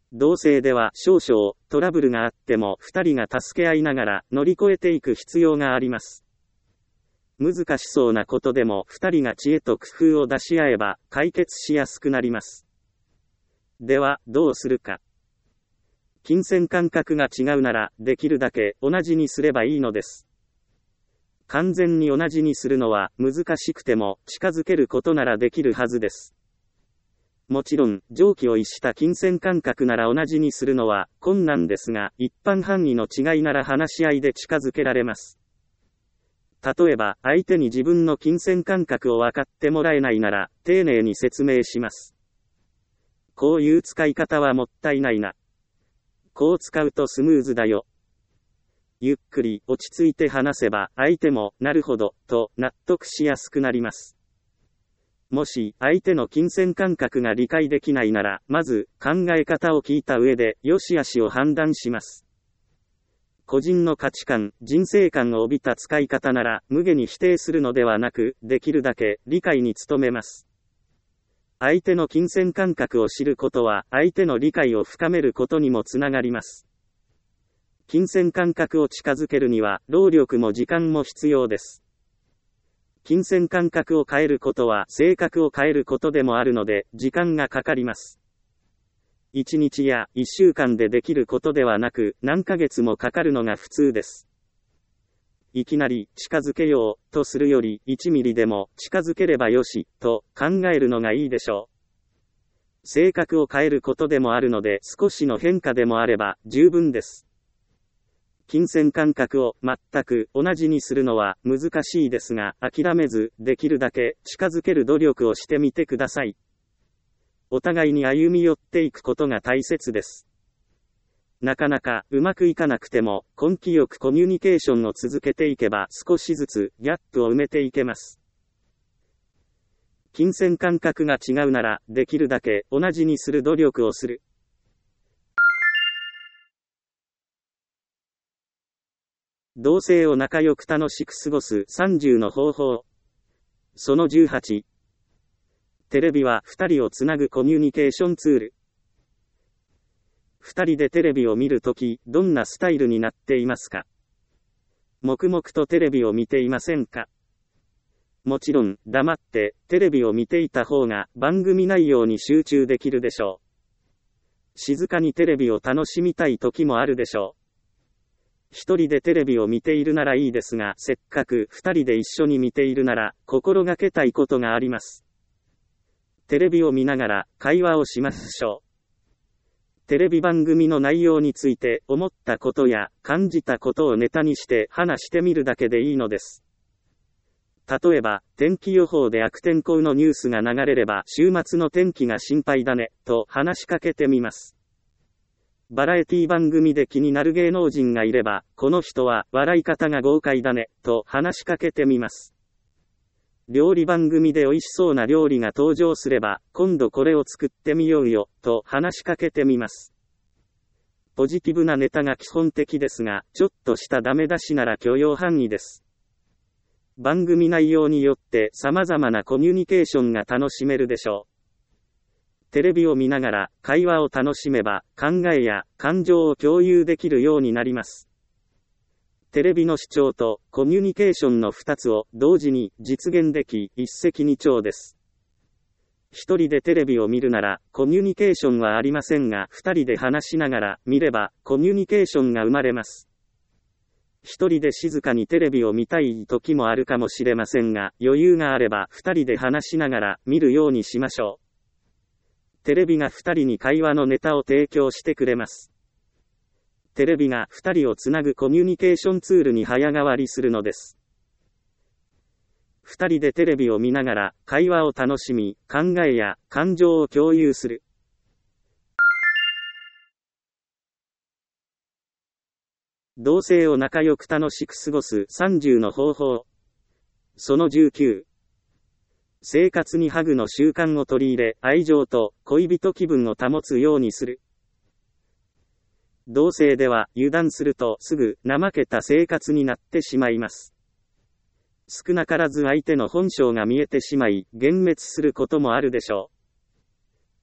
同性では少々トラブルがあっても2人が助け合いながら乗り越えていく必要があります。難しそうなことでも2人が知恵と工夫を出し合えば解決しやすくなります。では、どうするか。金銭感覚が違うなら、できるだけ同じにすればいいのです。完全に同じにするのは難しくても近づけることならできるはずです。もちろん、常軌を逸した金銭感覚なら同じにするのは困難ですが、一般範囲の違いなら話し合いで近づけられます。例えば、相手に自分の金銭感覚を分かってもらえないなら、丁寧に説明します。こういう使い方はもったいないな。こう使うとスムーズだよ。ゆっくり落ち着いて話せば、相手も、なるほど、と納得しやすくなります。もし、相手の金銭感覚が理解できないなら、まず、考え方を聞いた上で、良し悪しを判断します。個人の価値観、人生観を帯びた使い方なら、無下に否定するのではなく、できるだけ、理解に努めます。相手の金銭感覚を知ることは、相手の理解を深めることにもつながります。金銭感覚を近づけるには、労力も時間も必要です。金銭感覚を変えることは性格を変えることでもあるので、時間がかかります。1日や1週間でできることではなく、何ヶ月もかかるのが普通です。いきなり近づけようとするより、1ミリでも近づければよしと考えるのがいいでしょう。性格を変えることでもあるので、少しの変化でもあれば十分です。金銭感覚を全く同じにするのは難しいですが、諦めず、できるだけ近づける努力をしてみてください。お互いに歩み寄っていくことが大切です。なかなかうまくいかなくても、根気よくコミュニケーションを続けていけば少しずつギャップを埋めていけます。金銭感覚が違うなら、できるだけ同じにする努力をする。同性を仲良く楽しく過ごす30の方法。その18。テレビは2人をつなぐコミュニケーションツール。2人でテレビを見るとき、どんなスタイルになっていますか？黙々とテレビを見ていませんか？もちろん、黙ってテレビを見ていた方が番組内容に集中できるでしょう。静かにテレビを楽しみたい時もあるでしょう。一人でテレビを見ているならいいですが、せっかく二人で一緒に見ているなら、心がけたいことがあります。テレビを見ながら会話をしましょう。テレビ番組の内容について思ったことや感じたことをネタにして話してみるだけでいいのです。例えば、天気予報で悪天候のニュースが流れれば、週末の天気が心配だね、と話しかけてみます。バラエティ番組で気になる芸能人がいれば、この人は笑い方が豪快だね、と話しかけてみます。料理番組で美味しそうな料理が登場すれば、今度これを作ってみようよ、と話しかけてみます。ポジティブなネタが基本的ですが、ちょっとしたダメ出しなら許容範囲です。番組内容によって様々なコミュニケーションが楽しめるでしょう。テレビを見ながら会話を楽しめば考えや感情を共有できるようになります。テレビの視聴とコミュニケーションの2つを同時に実現でき一石二鳥です。一人でテレビを見るならコミュニケーションはありませんが、二人で話しながら見ればコミュニケーションが生まれます。一人で静かにテレビを見たい時もあるかもしれませんが、余裕があれば二人で話しながら見るようにしましょう。テレビが二人に会話のネタを提供してくれます。テレビが二人をつなぐコミュニケーションツールに早変わりするのです。二人でテレビを見ながら会話を楽しみ、考えや感情を共有する。同性を仲良く楽しく過ごす30の方法。その19。生活にハグの習慣を取り入れ、愛情と恋人気分を保つようにする。同性では油断するとすぐ怠けた生活になってしまいます。少なからず相手の本性が見えてしまい、幻滅することもあるでしょう。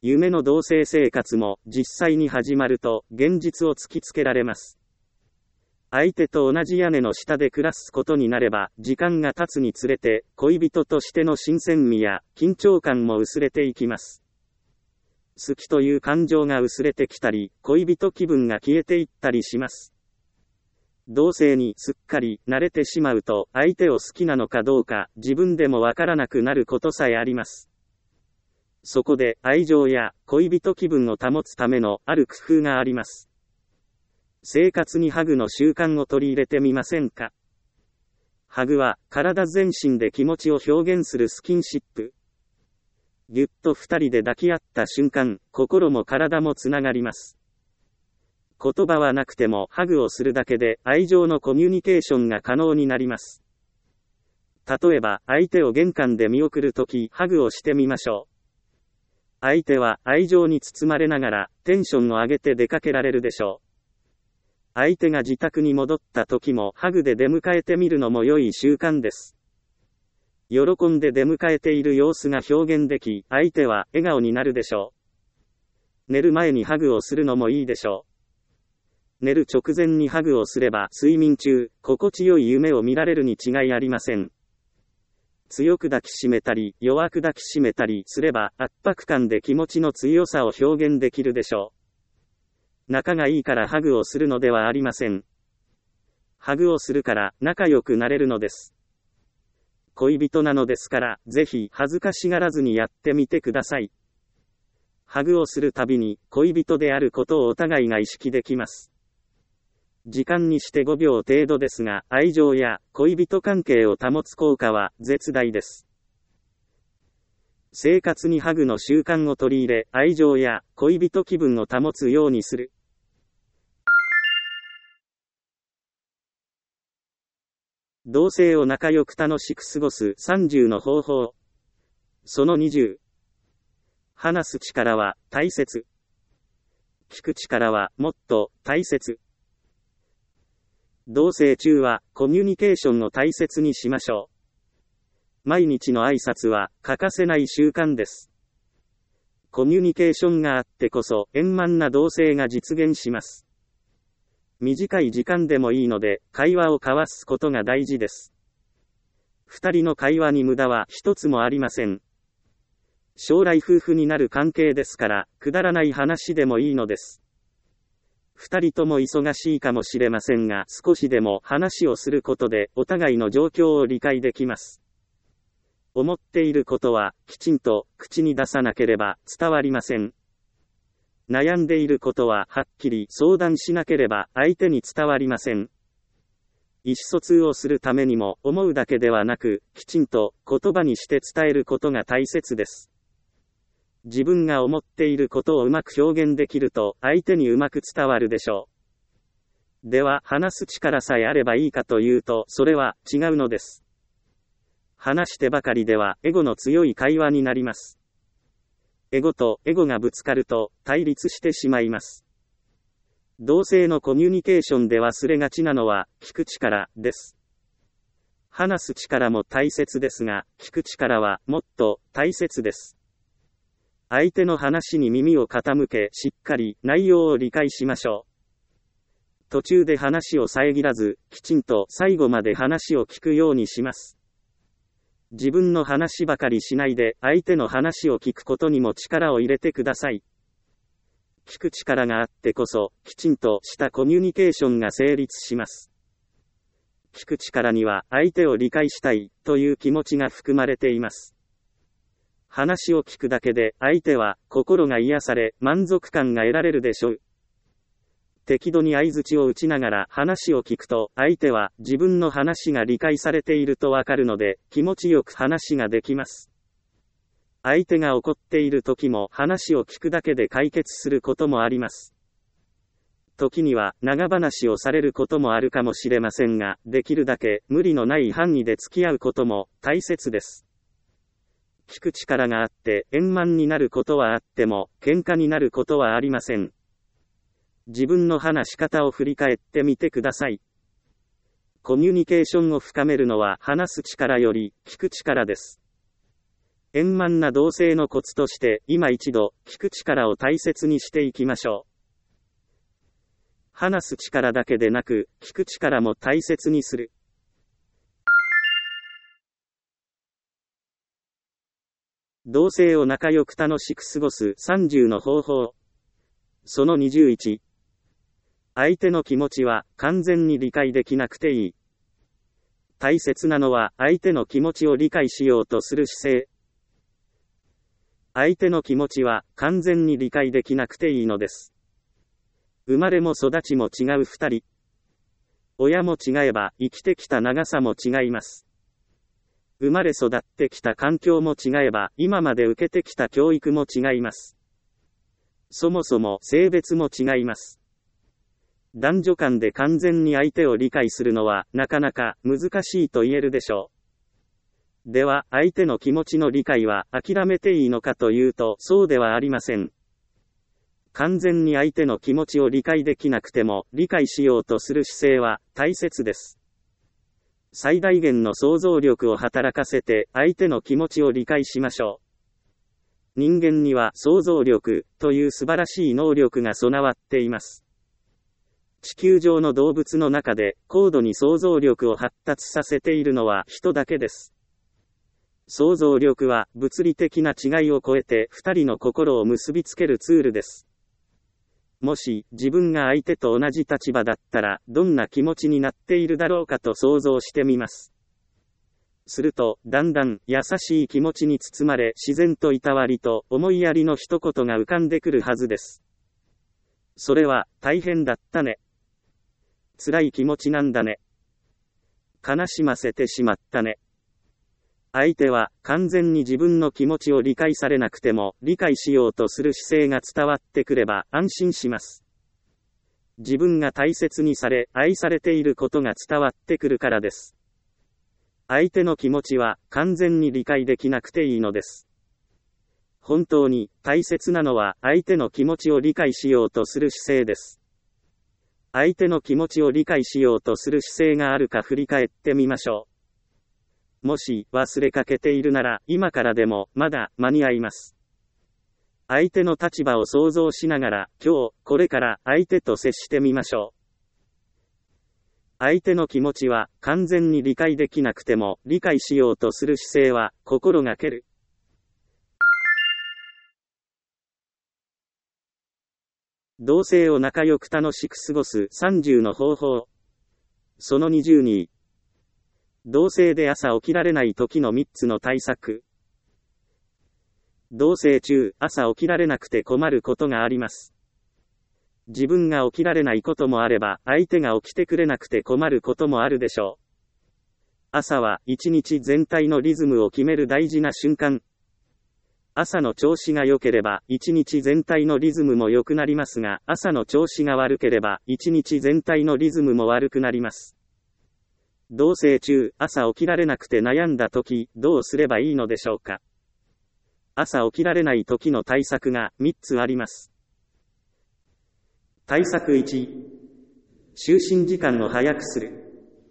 夢の同棲生活も実際に始まると現実を突きつけられます。相手と同じ屋根の下で暮らすことになれば、時間が経つにつれて恋人としての新鮮味や緊張感も薄れていきます。好きという感情が薄れてきたり、恋人気分が消えていったりします。同棲にすっかり慣れてしまうと、相手を好きなのかどうか自分でもわからなくなることさえあります。そこで愛情や恋人気分を保つためのある工夫があります。生活にハグの習慣を取り入れてみませんか？ハグは体全身で気持ちを表現するスキンシップ。ぎゅっと二人で抱き合った瞬間、心も体もつながります。言葉はなくてもハグをするだけで愛情のコミュニケーションが可能になります。例えば、相手を玄関で見送るとき、ハグをしてみましょう。相手は愛情に包まれながらテンションを上げて出かけられるでしょう。相手が自宅に戻った時もハグで出迎えてみるのも良い習慣です。喜んで出迎えている様子が表現でき、相手は笑顔になるでしょう。寝る前にハグをするのもいいでしょう。寝る直前にハグをすれば睡眠中、心地よい夢を見られるに違いありません。強く抱きしめたり、弱く抱きしめたりすれば圧迫感で気持ちの強さを表現できるでしょう。仲がいいからハグをするのではありません。ハグをするから仲良くなれるのです。恋人なのですから、ぜひ恥ずかしがらずにやってみてください。ハグをするたびに恋人であることをお互いが意識できます。時間にして5秒程度ですが、愛情や恋人関係を保つ効果は絶大です。生活にハグの習慣を取り入れ、愛情や恋人気分を保つようにする。同棲を仲良く楽しく過ごす30の方法。その20。話す力は大切。聞く力はもっと大切。同棲中はコミュニケーションを大切にしましょう。毎日の挨拶は欠かせない習慣です。コミュニケーションがあってこそ円満な同棲が実現します。短い時間でもいいので、会話を交わすことが大事です。二人の会話に無駄は一つもありません。将来夫婦になる関係ですから、くだらない話でもいいのです。二人とも忙しいかもしれませんが、少しでも話をすることで、お互いの状況を理解できます。思っていることは、きちんと口に出さなければ伝わりません。悩んでいることははっきり相談しなければ相手に伝わりません。意思疎通をするためにも思うだけではなく、きちんと言葉にして伝えることが大切です。自分が思っていることをうまく表現できると相手にうまく伝わるでしょう。では、話す力さえあればいいかというと、それは違うのです。話してばかりではエゴの強い会話になります。エゴとエゴがぶつかると対立してしまいます。同性のコミュニケーションで忘れがちなのは聞く力です。話す力も大切ですが、聞く力はもっと大切です。相手の話に耳を傾け、しっかり内容を理解しましょう。途中で話を遮らず、きちんと最後まで話を聞くようにします。自分の話ばかりしないで、相手の話を聞くことにも力を入れてください。聞く力があってこそ、きちんとしたコミュニケーションが成立します。聞く力には、相手を理解したいという気持ちが含まれています。話を聞くだけで、相手は心が癒され、満足感が得られるでしょう。適度に相槌を打ちながら話を聞くと、相手は自分の話が理解されているとわかるので、気持ちよく話ができます。相手が怒っている時も話を聞くだけで解決することもあります。時には長話をされることもあるかもしれませんが、できるだけ無理のない範囲で付き合うことも大切です。聞く力があって円満になることはあっても、喧嘩になることはありません。自分の話し方を振り返ってみてください。コミュニケーションを深めるのは話す力より聞く力です。 円満な同棲のコツとして、今一度、聞く力を大切にしていきましょう。話す力だけでなく、聞く力も大切にする。同棲を仲良く楽しく過ごす30の方法。その21。相手の気持ちは完全に理解できなくていい。大切なのは相手の気持ちを理解しようとする姿勢。相手の気持ちは完全に理解できなくていいのです。生まれも育ちも違う二人。親も違えば生きてきた長さも違います。生まれ育ってきた環境も違えば今まで受けてきた教育も違います。そもそも性別も違います。男女間で完全に相手を理解するのはなかなか難しいと言えるでしょう。では、相手の気持ちの理解は諦めていいのかというと、そうではありません。完全に相手の気持ちを理解できなくても、理解しようとする姿勢は大切です。最大限の想像力を働かせて、相手の気持ちを理解しましょう。人間には想像力という素晴らしい能力が備わっています。地球上の動物の中で高度に想像力を発達させているのは人だけです。想像力は物理的な違いを超えて二人の心を結びつけるツールです。もし自分が相手と同じ立場だったらどんな気持ちになっているだろうかと想像してみます。するとだんだん優しい気持ちに包まれ自然といたわりと思いやりの一言が浮かんでくるはずです。それは大変だったね。辛い気持ちなんだね。悲しませてしまったね。相手は完全に自分の気持ちを理解されなくても理解しようとする姿勢が伝わってくれば安心します。自分が大切にされ愛されていることが伝わってくるからです。相手の気持ちは完全に理解できなくていいのです。本当に大切なのは相手の気持ちを理解しようとする姿勢です。相手の気持ちを理解しようとする姿勢があるか振り返ってみましょう。もし忘れかけているなら今からでもまだ間に合います。相手の立場を想像しながら今日これから相手と接してみましょう。相手の気持ちは完全に理解できなくても理解しようとする姿勢は心がける。同棲を仲良く楽しく過ごす30の方法。その22。同棲で朝起きられない時の3つの対策。同棲中、朝起きられなくて困ることがあります。自分が起きられないこともあれば、相手が起きてくれなくて困ることもあるでしょう。朝は一日全体のリズムを決める大事な瞬間。朝の調子が良ければ、一日全体のリズムも良くなりますが、朝の調子が悪ければ、一日全体のリズムも悪くなります。同棲中、朝起きられなくて悩んだ時、どうすればいいのでしょうか。朝起きられない時の対策が3つあります。対策1、就寝時間を早くする。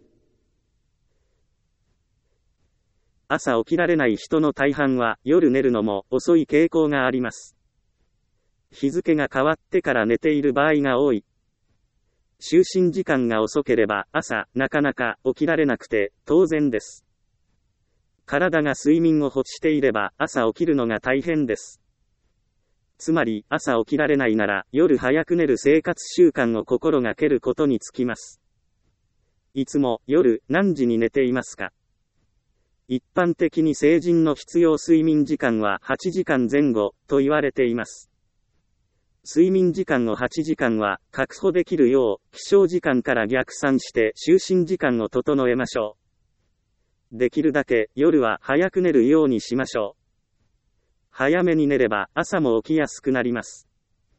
朝起きられない人の大半は夜寝るのも遅い傾向があります。日付が変わってから寝ている場合が多い。就寝時間が遅ければ朝なかなか起きられなくて当然です。体が睡眠を欲していれば朝起きるのが大変です。つまり朝起きられないなら夜早く寝る生活習慣を心がけることにつきます。いつも夜何時に寝ていますか？一般的に成人の必要睡眠時間は8時間前後と言われています。睡眠時間を8時間は確保できるよう起床時間から逆算して就寝時間を整えましょう。できるだけ夜は早く寝るようにしましょう。早めに寝れば朝も起きやすくなります。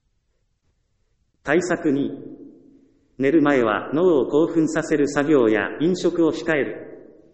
対策2、寝る前は脳を興奮させる作業や飲食を控える。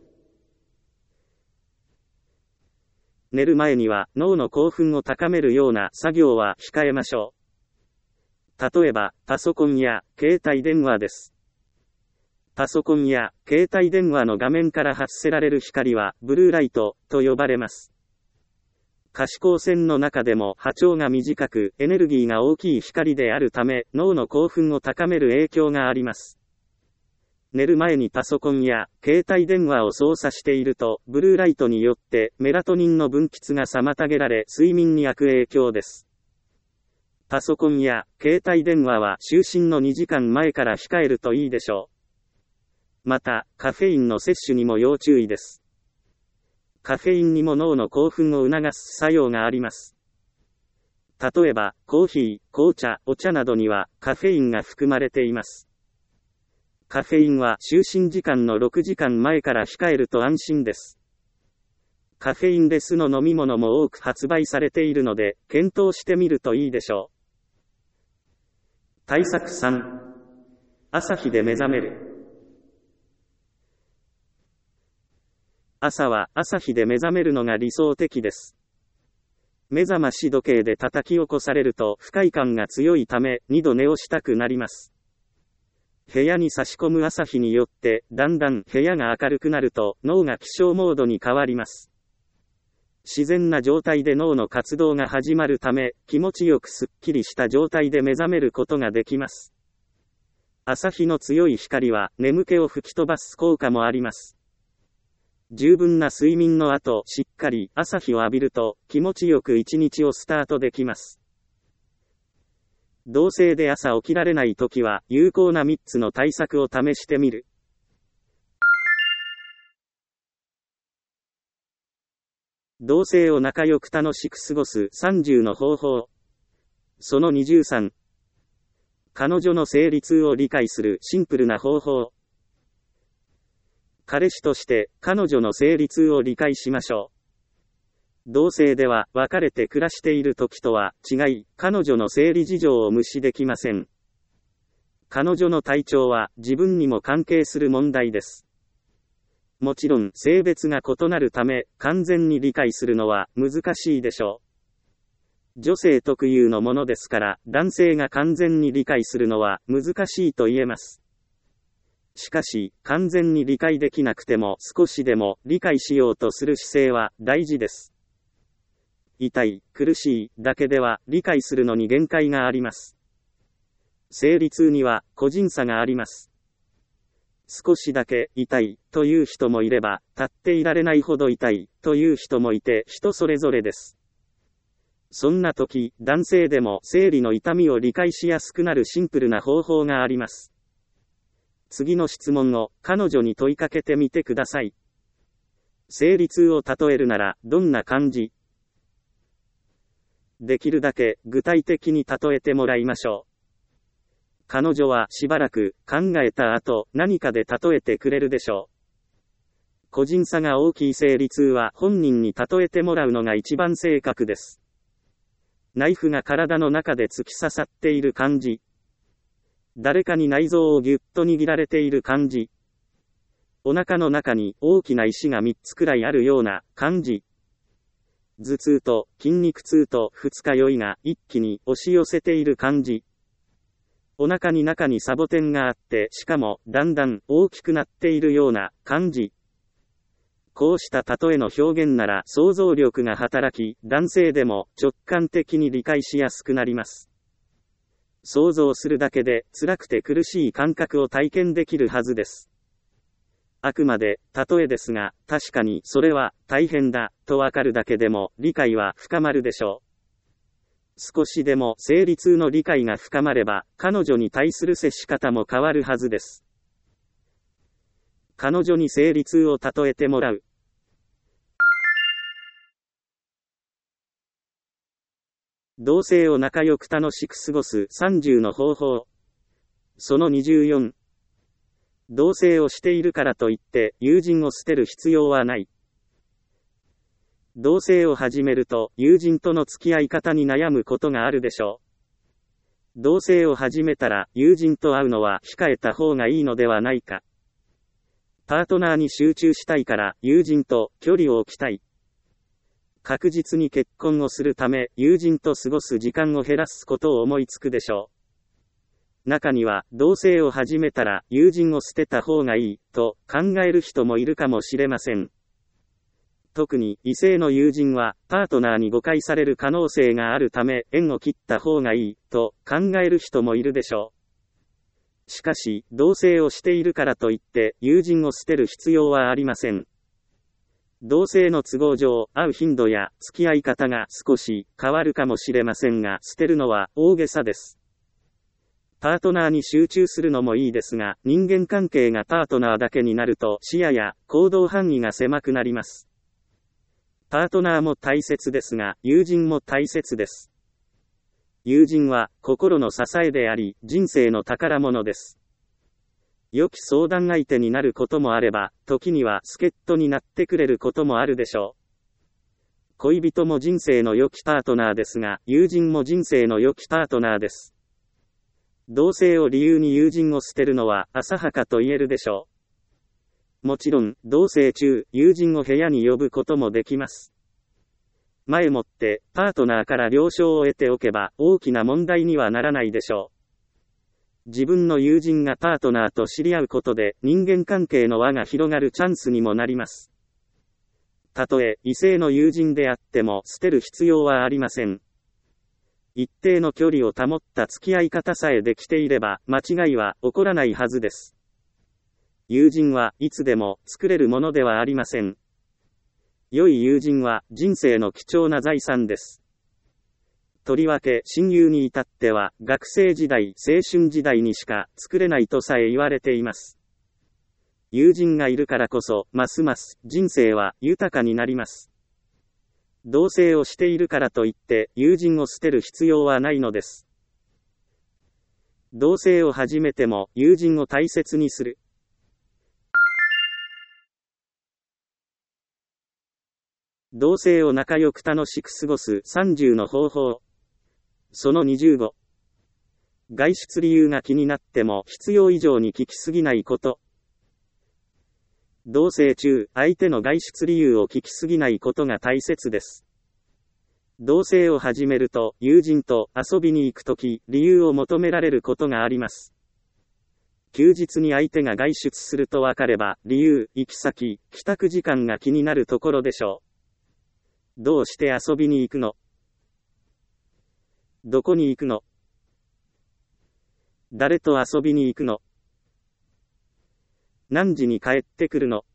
寝る前には脳の興奮を高めるような作業は控えましょう。例えば、パソコンや携帯電話です。パソコンや携帯電話の画面から発せられる光はブルーライトと呼ばれます。 可視光線の中でも波長が短くエネルギーが大きい光であるため脳の興奮を高める影響があります。寝る前にパソコンや携帯電話を操作しているとブルーライトによってメラトニンの分泌が妨げられ睡眠に悪影響です。パソコンや携帯電話は就寝の2時間前から控えるといいでしょう。また、カフェインの摂取にも要注意です。カフェインにも脳の興奮を促す作用があります。例えば、コーヒー、紅茶、お茶などにはカフェインが含まれています。カフェインは就寝時間の6時間前から控えると安心です。カフェインレスの飲み物も多く発売されているので、検討してみるといいでしょう。対策3、朝日で目覚める。朝は朝日で目覚めるのが理想的です。目覚まし時計で叩き起こされると不快感が強いため2度寝をしたくなります。部屋に差し込む朝日によってだんだん部屋が明るくなると脳が起床モードに変わります。自然な状態で脳の活動が始まるため気持ちよくすっきりした状態で目覚めることができます。朝日の強い光は眠気を吹き飛ばす効果もあります。十分な睡眠の後しっかり朝日を浴びると気持ちよく一日をスタートできます。同性で朝起きられないときは有効な3つの対策を試してみる。同性を仲良く楽しく過ごす30の方法。その23。彼女の生理痛を理解するシンプルな方法。彼氏として彼女の生理痛を理解しましょう。同性では別れて暮らしている時とは違い、彼女の生理事情を無視できません。彼女の体調は自分にも関係する問題です。もちろん性別が異なるため完全に理解するのは難しいでしょう。女性特有のものですから男性が完全に理解するのは難しいと言えます。しかし完全に理解できなくても少しでも理解しようとする姿勢は大事です。痛い、苦しいだけでは理解するのに限界があります。生理痛には個人差があります。少しだけ痛いという人もいれば、立っていられないほど痛いという人もいて人それぞれです。そんな時、男性でも生理の痛みを理解しやすくなるシンプルな方法があります。次の質問を彼女に問いかけてみてください。生理痛を例えるならどんな感じ？できるだけ具体的に例えてもらいましょう。彼女はしばらく考えた後何かで例えてくれるでしょう。個人差が大きい生理痛は本人に例えてもらうのが一番正確です。ナイフが体の中で突き刺さっている感じ。誰かに内臓をぎゅっと握られている感じ。お腹の中に大きな石が3つくらいあるような感じ。頭痛と筋肉痛と二日酔いが一気に押し寄せている感じ。お腹に中にサボテンがあって、しかもだんだん大きくなっているような感じ。こうした例えの表現なら想像力が働き、男性でも直感的に理解しやすくなります。想像するだけで辛くて苦しい感覚を体験できるはずです。あくまで例えですが、確かにそれは大変だとわかるだけでも理解は深まるでしょう。少しでも生理痛の理解が深まれば、彼女に対する接し方も変わるはずです。彼女に生理痛を例えてもらう。同性を仲良く楽しく過ごす30の方法。その24。同棲をしているからといって友人を捨てる必要はない。同棲を始めると友人との付き合い方に悩むことがあるでしょう。同棲を始めたら友人と会うのは控えた方がいいのではないか。パートナーに集中したいから友人と距離を置きたい。確実に結婚をするため友人と過ごす時間を減らすことを思いつくでしょう。中には同棲を始めたら友人を捨てた方がいいと考える人もいるかもしれません。 特に異性の友人はパートナーに誤解される可能性があるため縁を切った方がいいと考える人もいるでしょう。しかし、同棲をしているからといって友人を捨てる必要はありません。同棲の都合上、会う頻度や付き合い方が少し変わるかもしれませんが、捨てるのは大げさです。パートナーに集中するのもいいですが、人間関係がパートナーだけになると視野や行動範囲が狭くなります。パートナーも大切ですが、友人も大切です。友人は心の支えであり、人生の宝物です。良き相談相手になることもあれば、時には助っ人になってくれることもあるでしょう。恋人も人生の良きパートナーですが、友人も人生の良きパートナーです。同棲を理由に友人を捨てるのは浅はかと言えるでしょう。もちろん、同棲中、友人を部屋に呼ぶこともできます。前もって、パートナーから了承を得ておけば、大きな問題にはならないでしょう。自分の友人がパートナーと知り合うことで人間関係の輪が広がるチャンスにもなります。たとえ異性の友人であっても捨てる必要はありません。一定の距離を保った付き合い方さえできていれば間違いは起こらないはずです。友人はいつでも作れるものではありません。良い友人は人生の貴重な財産です。とりわけ親友に至っては学生時代、青春時代にしか作れないとさえ言われています。友人がいるからこそ、ますます人生は豊かになります。同棲をしているからといって友人を捨てる必要はないのです。同棲を始めても友人を大切にする。同棲を仲良く楽しく過ごす30の方法。その25。外出理由が気になっても必要以上に聞きすぎないこと。同棲中、相手の外出理由を聞きすぎないことが大切です。同棲を始めると、友人と遊びに行くとき、理由を求められることがあります。休日に相手が外出すると分かれば、理由、行き先、帰宅時間が気になるところでしょう。どうして遊びに行くの？どこに行くの？誰と遊びに行くの？何時に帰ってくるの？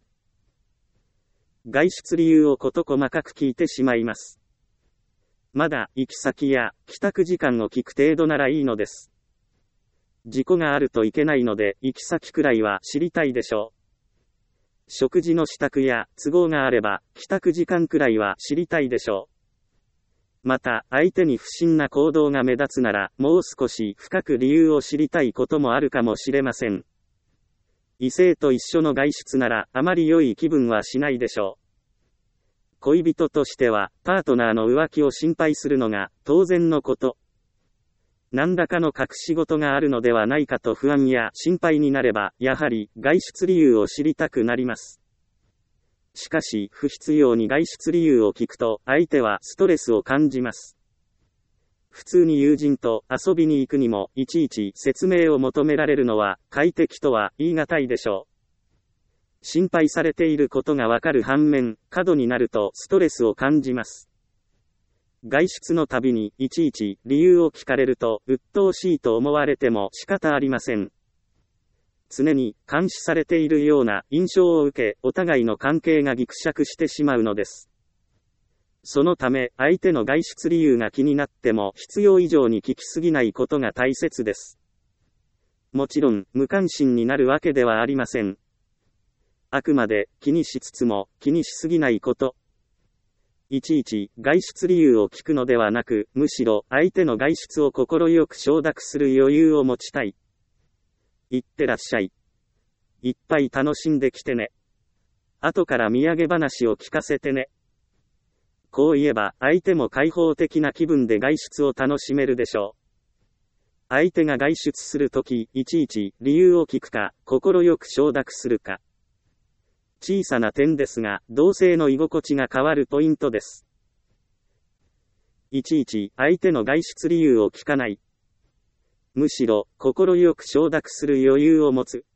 外出理由を事細かく聞いてしまいます。まだ行き先や帰宅時間を聞く程度ならいいのです。事故があるといけないので行き先くらいは知りたいでしょう。食事の支度や都合があれば帰宅時間くらいは知りたいでしょう。また、相手に不審な行動が目立つなら、もう少し深く理由を知りたいこともあるかもしれません。異性と一緒の外出なら、あまり良い気分はしないでしょう。恋人としては、パートナーの浮気を心配するのが当然のこと。何らかの隠し事があるのではないかと不安や心配になれば、やはり外出理由を知りたくなります。しかし、不必要に外出理由を聞くと、相手はストレスを感じます。普通に友人と遊びに行くにも、いちいち説明を求められるのは、快適とは言い難いでしょう。心配されていることがわかる反面、過度になるとストレスを感じます。外出のたびに、いちいち理由を聞かれると、鬱陶しいと思われても仕方ありません。常に監視されているような印象を受け、お互いの関係がぎくしゃくしてしまうのです。そのため、相手の外出理由が気になっても必要以上に聞きすぎないことが大切です。もちろん、無関心になるわけではありません。あくまで気にしつつも気にしすぎないこと。いちいち外出理由を聞くのではなく、むしろ相手の外出を心よく承諾する余裕を持ちたい。いってらっしゃい。いっぱい楽しんできてね。後から土産話を聞かせてね。こう言えば、相手も開放的な気分で外出を楽しめるでしょう。相手が外出するとき、いちいち理由を聞くか、心よく承諾するか。小さな点ですが、同性の居心地が変わるポイントです。いちいち相手の外出理由を聞かない。むしろ、心よく承諾する余裕を持つ。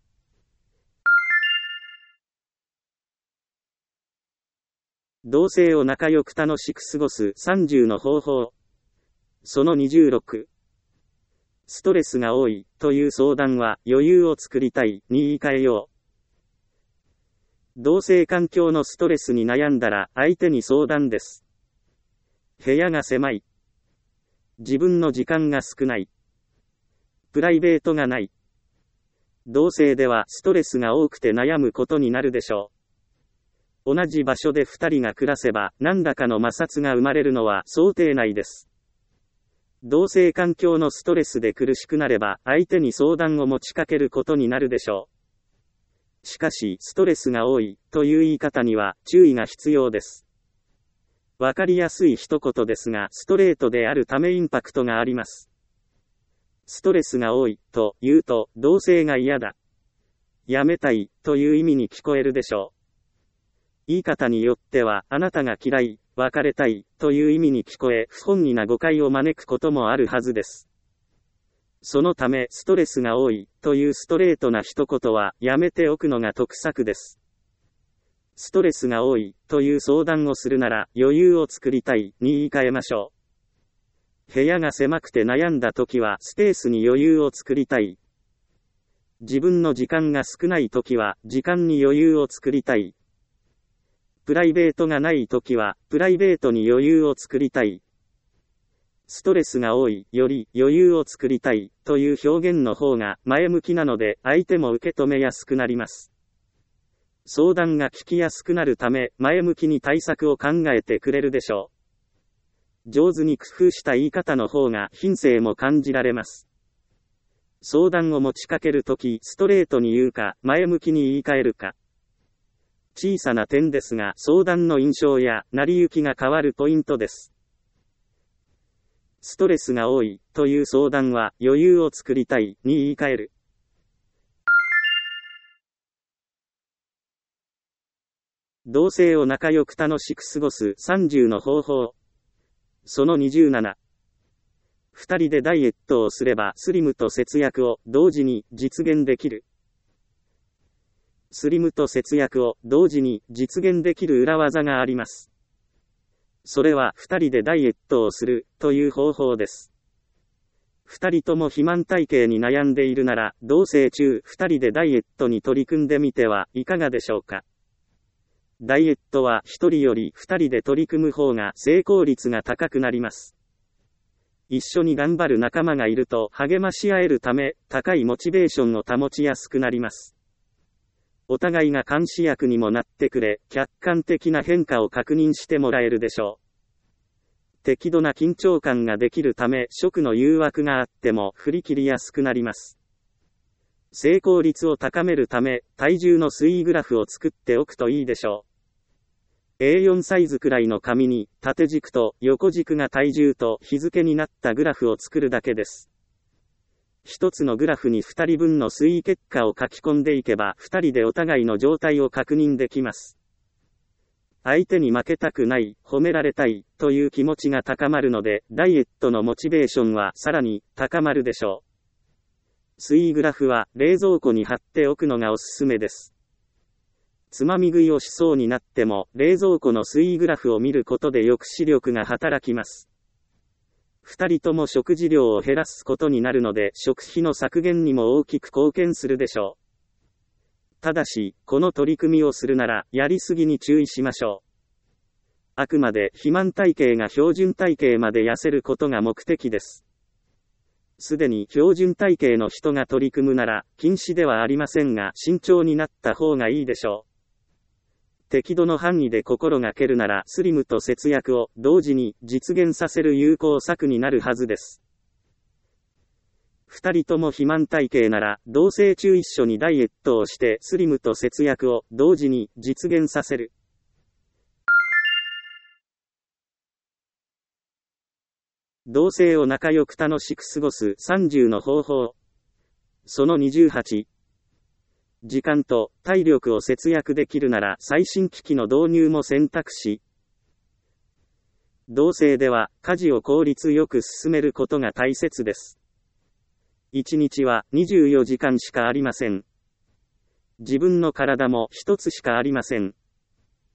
同性を仲良く楽しく過ごす30の方法。その26。ストレスが多いという相談は余裕を作りたいに言い換えよう。同性環境のストレスに悩んだら相手に相談です。部屋が狭い。自分の時間が少ない。プライベートがない。同性ではストレスが多くて悩むことになるでしょう。同じ場所で2人が暮らせば何らかの摩擦が生まれるのは想定内です。同性環境のストレスで苦しくなれば相手に相談を持ちかけることになるでしょう。しかしストレスが多いという言い方には注意が必要です。わかりやすい一言ですがストレートであるためインパクトがあります。ストレスが多いと言うと同性が嫌だ、やめたいという意味に聞こえるでしょう。言い方によってはあなたが嫌い、別れたいという意味に聞こえ不本意な誤解を招くこともあるはずです。そのためストレスが多いというストレートな一言はやめておくのが得策です。ストレスが多いという相談をするなら余裕を作りたいに言い換えましょう。部屋が狭くて悩んだ時はスペースに余裕を作りたい。自分の時間が少ない時は時間に余裕を作りたい。プライベートがない時はプライベートに余裕を作りたい。ストレスが多いより余裕を作りたいという表現の方が前向きなので相手も受け止めやすくなります。相談が聞きやすくなるため前向きに対策を考えてくれるでしょう。上手に工夫した言い方の方が品性も感じられます。相談を持ちかけるときストレートに言うか前向きに言い換えるか。小さな点ですが相談の印象や成り行きが変わるポイントです。ストレスが多いという相談は余裕を作りたいに言い換える。同性を仲良く楽しく過ごす30の方法。その27。2人でダイエットをすればスリムと節約を同時に実現できる。スリムと節約を同時に実現できる裏技があります。それは2人でダイエットをするという方法です。2人とも肥満体型に悩んでいるなら同棲中2人でダイエットに取り組んでみてはいかがでしょうか。ダイエットは1人より2人で取り組む方が成功率が高くなります。一緒に頑張る仲間がいると励まし合えるため高いモチベーションを保ちやすくなります。お互いが監視役にもなってくれ、客観的な変化を確認してもらえるでしょう。適度な緊張感ができるため食の誘惑があっても振り切りやすくなります。成功率を高めるため体重の推移グラフを作っておくといいでしょう。A4 サイズくらいの紙に縦軸と横軸が体重と日付になったグラフを作るだけです。一つのグラフに2人分の推移結果を書き込んでいけば2人でお互いの状態を確認できます。相手に負けたくない、褒められたいという気持ちが高まるのでダイエットのモチベーションはさらに高まるでしょう。推移グラフは冷蔵庫に貼っておくのがおすすめです。つまみ食いをしそうになっても冷蔵庫の推移グラフを見ることで抑止力が働きます。2人とも食事量を減らすことになるので食費の削減にも大きく貢献するでしょう。ただし、この取り組みをするならやりすぎに注意しましょう。あくまで肥満体型が標準体型まで痩せることが目的です。すでに標準体型の人が取り組むなら禁止ではありませんが慎重になった方がいいでしょう。適度の範囲で心がけるならスリムと節約を同時に実現させる有効策になるはずです。2人とも肥満体型なら同棲中一緒にダイエットをしてスリムと節約を同時に実現させる。同棲を仲良く楽しく過ごす30の方法。その28。時間と体力を節約できるなら最新機器の導入も選択肢。同棲では家事を効率よく進めることが大切です。1日は24時間しかありません。自分の体も一つしかありません。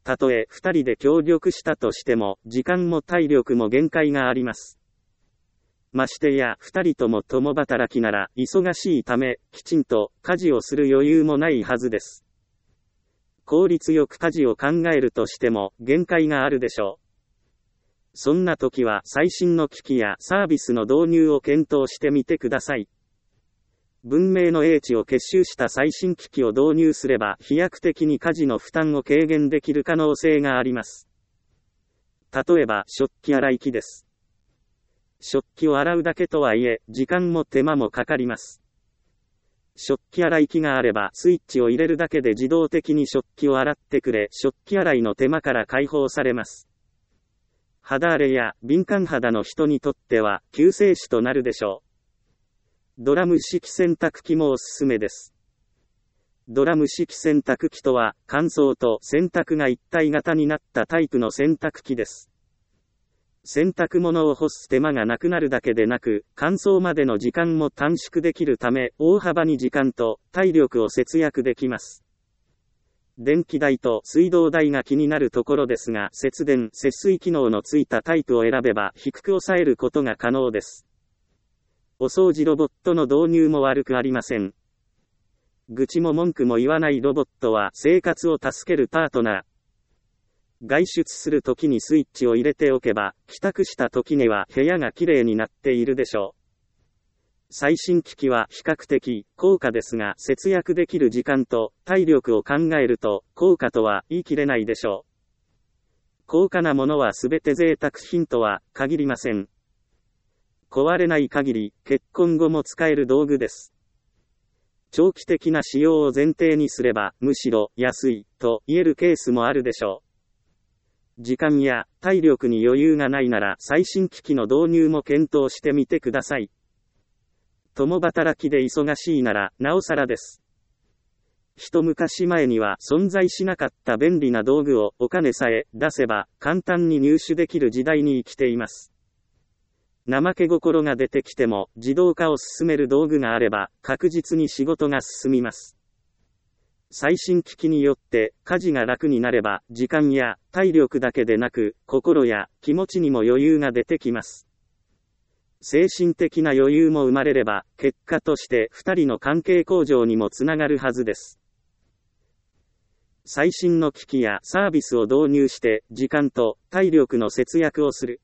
たとえ2人で協力したとしても、時間も体力も限界があります。ましてや2人とも共働きなら、忙しいため、きちんと家事をする余裕もないはずです。効率よく家事を考えるとしても、限界があるでしょう。そんな時は最新の機器やサービスの導入を検討してみてください。文明の英知を結集した最新機器を導入すれば飛躍的に家事の負担を軽減できる可能性があります。例えば食器洗い機です。食器を洗うだけとはいえ、時間も手間もかかります。食器洗い機があればスイッチを入れるだけで自動的に食器を洗ってくれ、食器洗いの手間から解放されます。肌荒れや敏感肌の人にとっては救世主となるでしょう。ドラム式洗濯機もおすすめです。ドラム式洗濯機とは、乾燥と洗濯が一体型になったタイプの洗濯機です。洗濯物を干す手間がなくなるだけでなく、乾燥までの時間も短縮できるため、大幅に時間と体力を節約できます。電気代と水道代が気になるところですが、節電・節水機能のついたタイプを選べば低く抑えることが可能です。お掃除ロボットの導入も悪くありません。愚痴も文句も言わないロボットは生活を助けるパートナー。外出するときにスイッチを入れておけば、帰宅したときには部屋がきれいになっているでしょう。最新機器は比較的高価ですが、節約できる時間と体力を考えると高価とは言い切れないでしょう。高価なものはすべて贅沢品とは限りません。壊れない限り、結婚後も使える道具です。長期的な使用を前提にすれば、むしろ安いと言えるケースもあるでしょう。時間や体力に余裕がないなら最新機器の導入も検討してみてください。共働きで忙しいなら、なおさらです。一昔前には存在しなかった便利な道具をお金さえ出せば簡単に入手できる時代に生きています。怠け心が出てきても自動化を進める道具があれば確実に仕事が進みます。最新機器によって家事が楽になれば時間や体力だけでなく心や気持ちにも余裕が出てきます。精神的な余裕も生まれれば結果として2人の関係向上にもつながるはずです。最新の機器やサービスを導入して時間と体力の節約をする。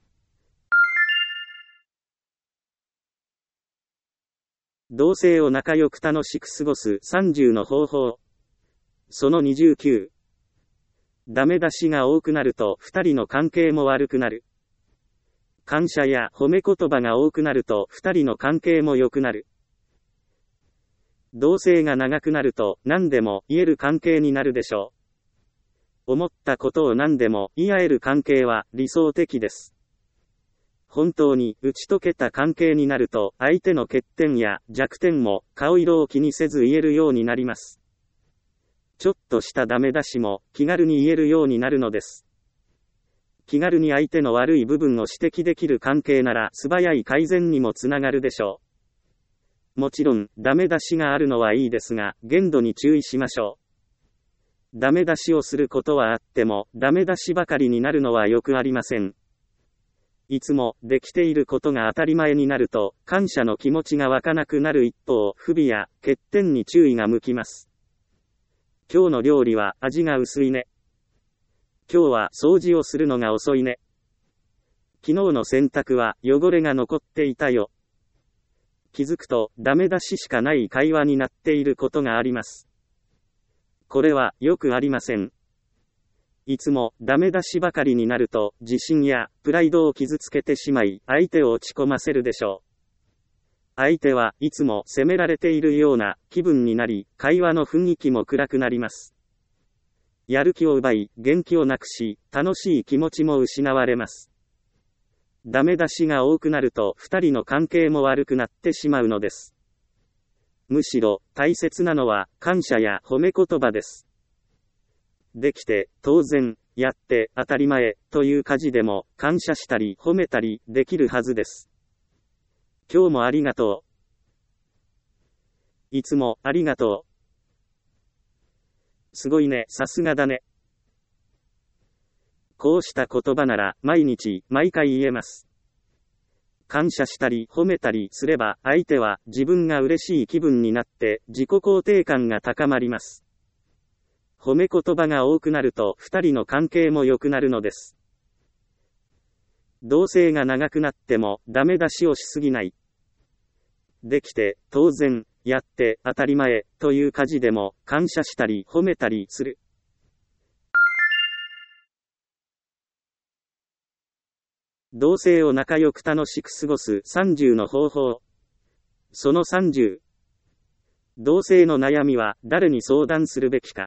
同性を仲良く楽しく過ごす30の方法。その29。ダメ出しが多くなると2人の関係も悪くなる。感謝や褒め言葉が多くなると2人の関係も良くなる。同棲が長くなると何でも言える関係になるでしょう。思ったことを何でも言い合える関係は理想的です。本当に打ち解けた関係になると相手の欠点や弱点も顔色を気にせず言えるようになります。ちょっとしたダメ出しも気軽に言えるようになるのです。気軽に相手の悪い部分を指摘できる関係なら素早い改善にもつながるでしょう。もちろんダメ出しがあるのはいいですが限度に注意しましょう。ダメ出しをすることはあってもダメ出しばかりになるのはよくありません。いつもできていることが当たり前になると感謝の気持ちが湧かなくなる一方、不備や欠点に注意が向きます。今日の料理は味が薄いね。今日は掃除をするのが遅いね。昨日の洗濯は汚れが残っていたよ。気づくとダメ出ししかない会話になっていることがあります。これはよくありません。いつもダメ出しばかりになると自信やプライドを傷つけてしまい相手を落ち込ませるでしょう。相手はいつも責められているような気分になり会話の雰囲気も暗くなります。やる気を奪い元気をなくし楽しい気持ちも失われます。ダメ出しが多くなると2人の関係も悪くなってしまうのです。むしろ大切なのは感謝や褒め言葉です。できて当然、やって当たり前という家事でも感謝したり褒めたりできるはずです。今日もありがとう。いつもありがとう。すごいね、さすがだね。 こうした言葉なら毎日、毎回言えます。感謝したり褒めたりすれば相手は自分が嬉しい気分になって自己肯定感が高まります。褒め言葉が多くなると二人の関係も良くなるのです。同棲が長くなってもダメ出しをしすぎない。できて当然、やって当たり前という家事でも感謝したり褒めたりする。同棲を仲良く楽しく過ごす30の方法。その30。同棲の悩みは誰に相談するべきか。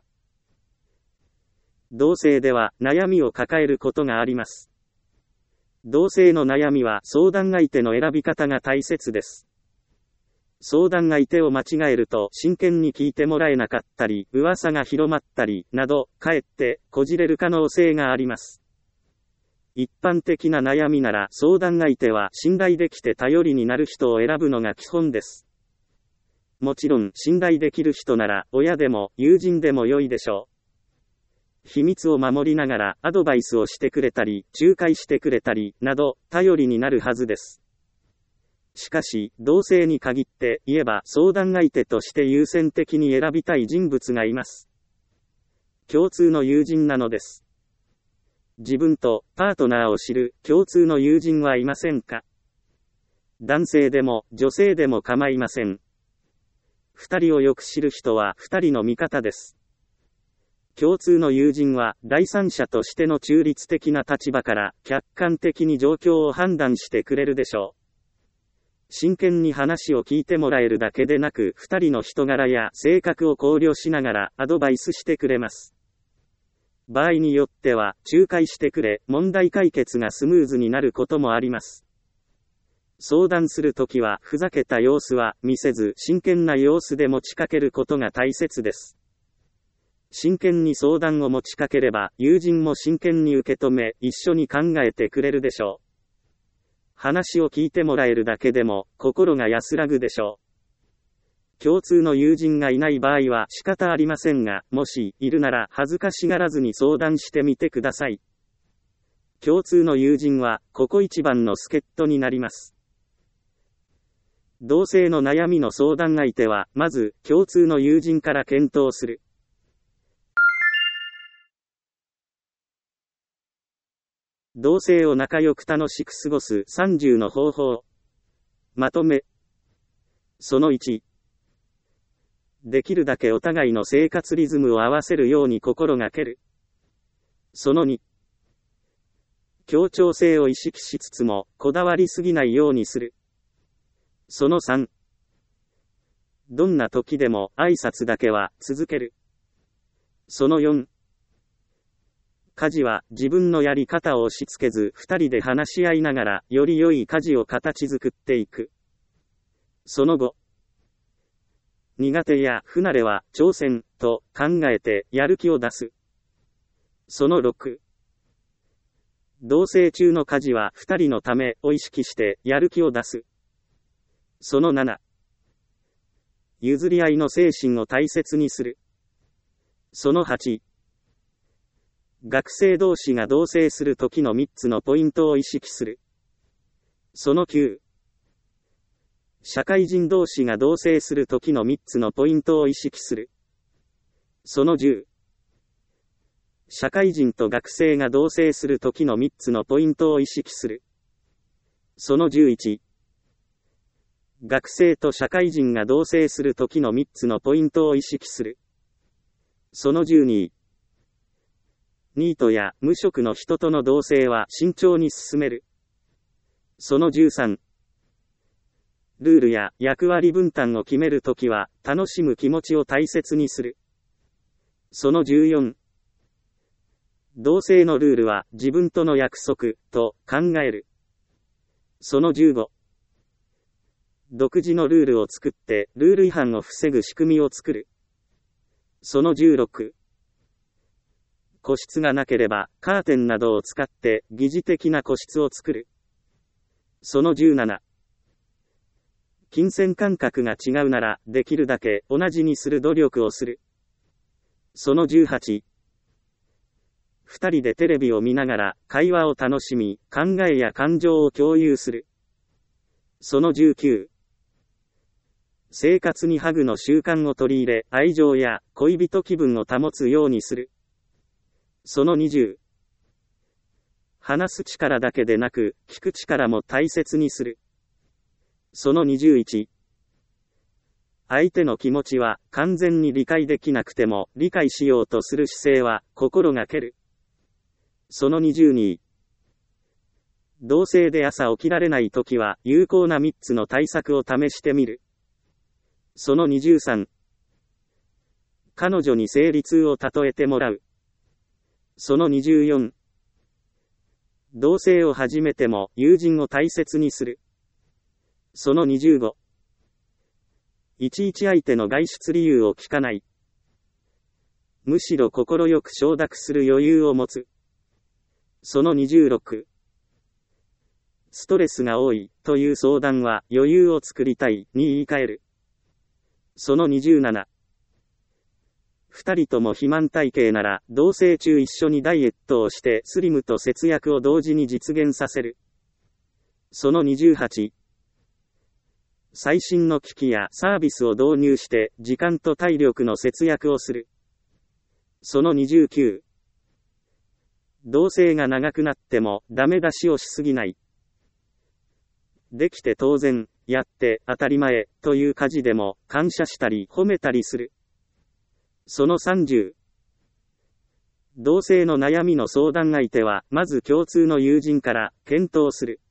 同棲では悩みを抱えることがあります。同棲の悩みは相談相手の選び方が大切です。相談相手を間違えると真剣に聞いてもらえなかったり、噂が広まったり、など、かえってこじれる可能性があります。一般的な悩みなら相談相手は信頼できて頼りになる人を選ぶのが基本です。もちろん信頼できる人なら親でも友人でも良いでしょう。秘密を守りながらアドバイスをしてくれたり、仲介してくれたり、など、頼りになるはずです。しかし、同棲に限って言えば相談相手として優先的に選びたい人物がいます。共通の友人なのです。自分とパートナーを知る共通の友人はいませんか？男性でも女性でも構いません。二人をよく知る人は二人の味方です。共通の友人は第三者としての中立的な立場から客観的に状況を判断してくれるでしょう。真剣に話を聞いてもらえるだけでなく、二人の人柄や性格を考慮しながらアドバイスしてくれます。場合によっては仲介してくれ、問題解決がスムーズになることもあります。相談するときはふざけた様子は見せず、真剣な様子で持ちかけることが大切です。真剣に相談を持ちかければ、友人も真剣に受け止め、一緒に考えてくれるでしょう。話を聞いてもらえるだけでも、心が安らぐでしょう。共通の友人がいない場合は仕方ありませんが、もしいるなら恥ずかしがらずに相談してみてください。共通の友人は、ここ一番の助っ人になります。同棲の悩みの相談相手は、まず、共通の友人から検討する。同棲を仲良く楽しく過ごす30の方法。まとめ。その1。できるだけお互いの生活リズムを合わせるように心がける。その2。協調性を意識しつつも、こだわりすぎないようにする。その3。どんな時でも挨拶だけは続ける。その4。家事は自分のやり方を押し付けず、二人で話し合いながら、より良い家事を形作っていく。その5。苦手や不慣れは挑戦と考えてやる気を出す。その6。同棲中の家事は二人のためを意識してやる気を出す。その7。譲り合いの精神を大切にする。その8。学生同士が同棲するときの3つのポイントを意識する。その9。社会人同士が同棲するときの3つのポイントを意識する。その10。社会人と学生が同棲するときの3つのポイントを意識する。その11。学生と社会人が同棲するときの3つのポイントを意識する。その12。ニートや無職の人との同棲は慎重に進める。その13。ルールや役割分担を決めるときは楽しむ気持ちを大切にする。その14。同棲のルールは自分との約束と考える。その15。独自のルールを作ってルール違反を防ぐ仕組みを作る。その16。個室がなければ、カーテンなどを使って、疑似的な個室を作る。その17。金銭感覚が違うなら、できるだけ同じにする努力をする。その18。 二人でテレビを見ながら会話を楽しみ、考えや感情を共有する。その19、生活にハグの習慣を取り入れ、愛情や恋人気分を保つようにする。その20、話す力だけでなく、聞く力も大切にする。その21、相手の気持ちは完全に理解できなくても理解しようとする姿勢は心がける。その22、同性で朝起きられないときは有効な3つの対策を試してみる。その23、彼女に生理痛を例えてもらう。その24、同棲を始めても友人を大切にする。その25、いちいち相手の外出理由を聞かない。むしろ心よく承諾する余裕を持つ。その26、ストレスが多いという相談は余裕を作りたいに言い換える。その27、二人とも肥満体型なら同棲中一緒にダイエットをしてスリムと節約を同時に実現させる。その28、最新の機器やサービスを導入して時間と体力の節約をする。その29、同棲が長くなってもダメ出しをしすぎない。できて当然、やって当たり前という家事でも感謝したり褒めたりする。その30、同性の悩みの相談相手はまず共通の友人から検討する。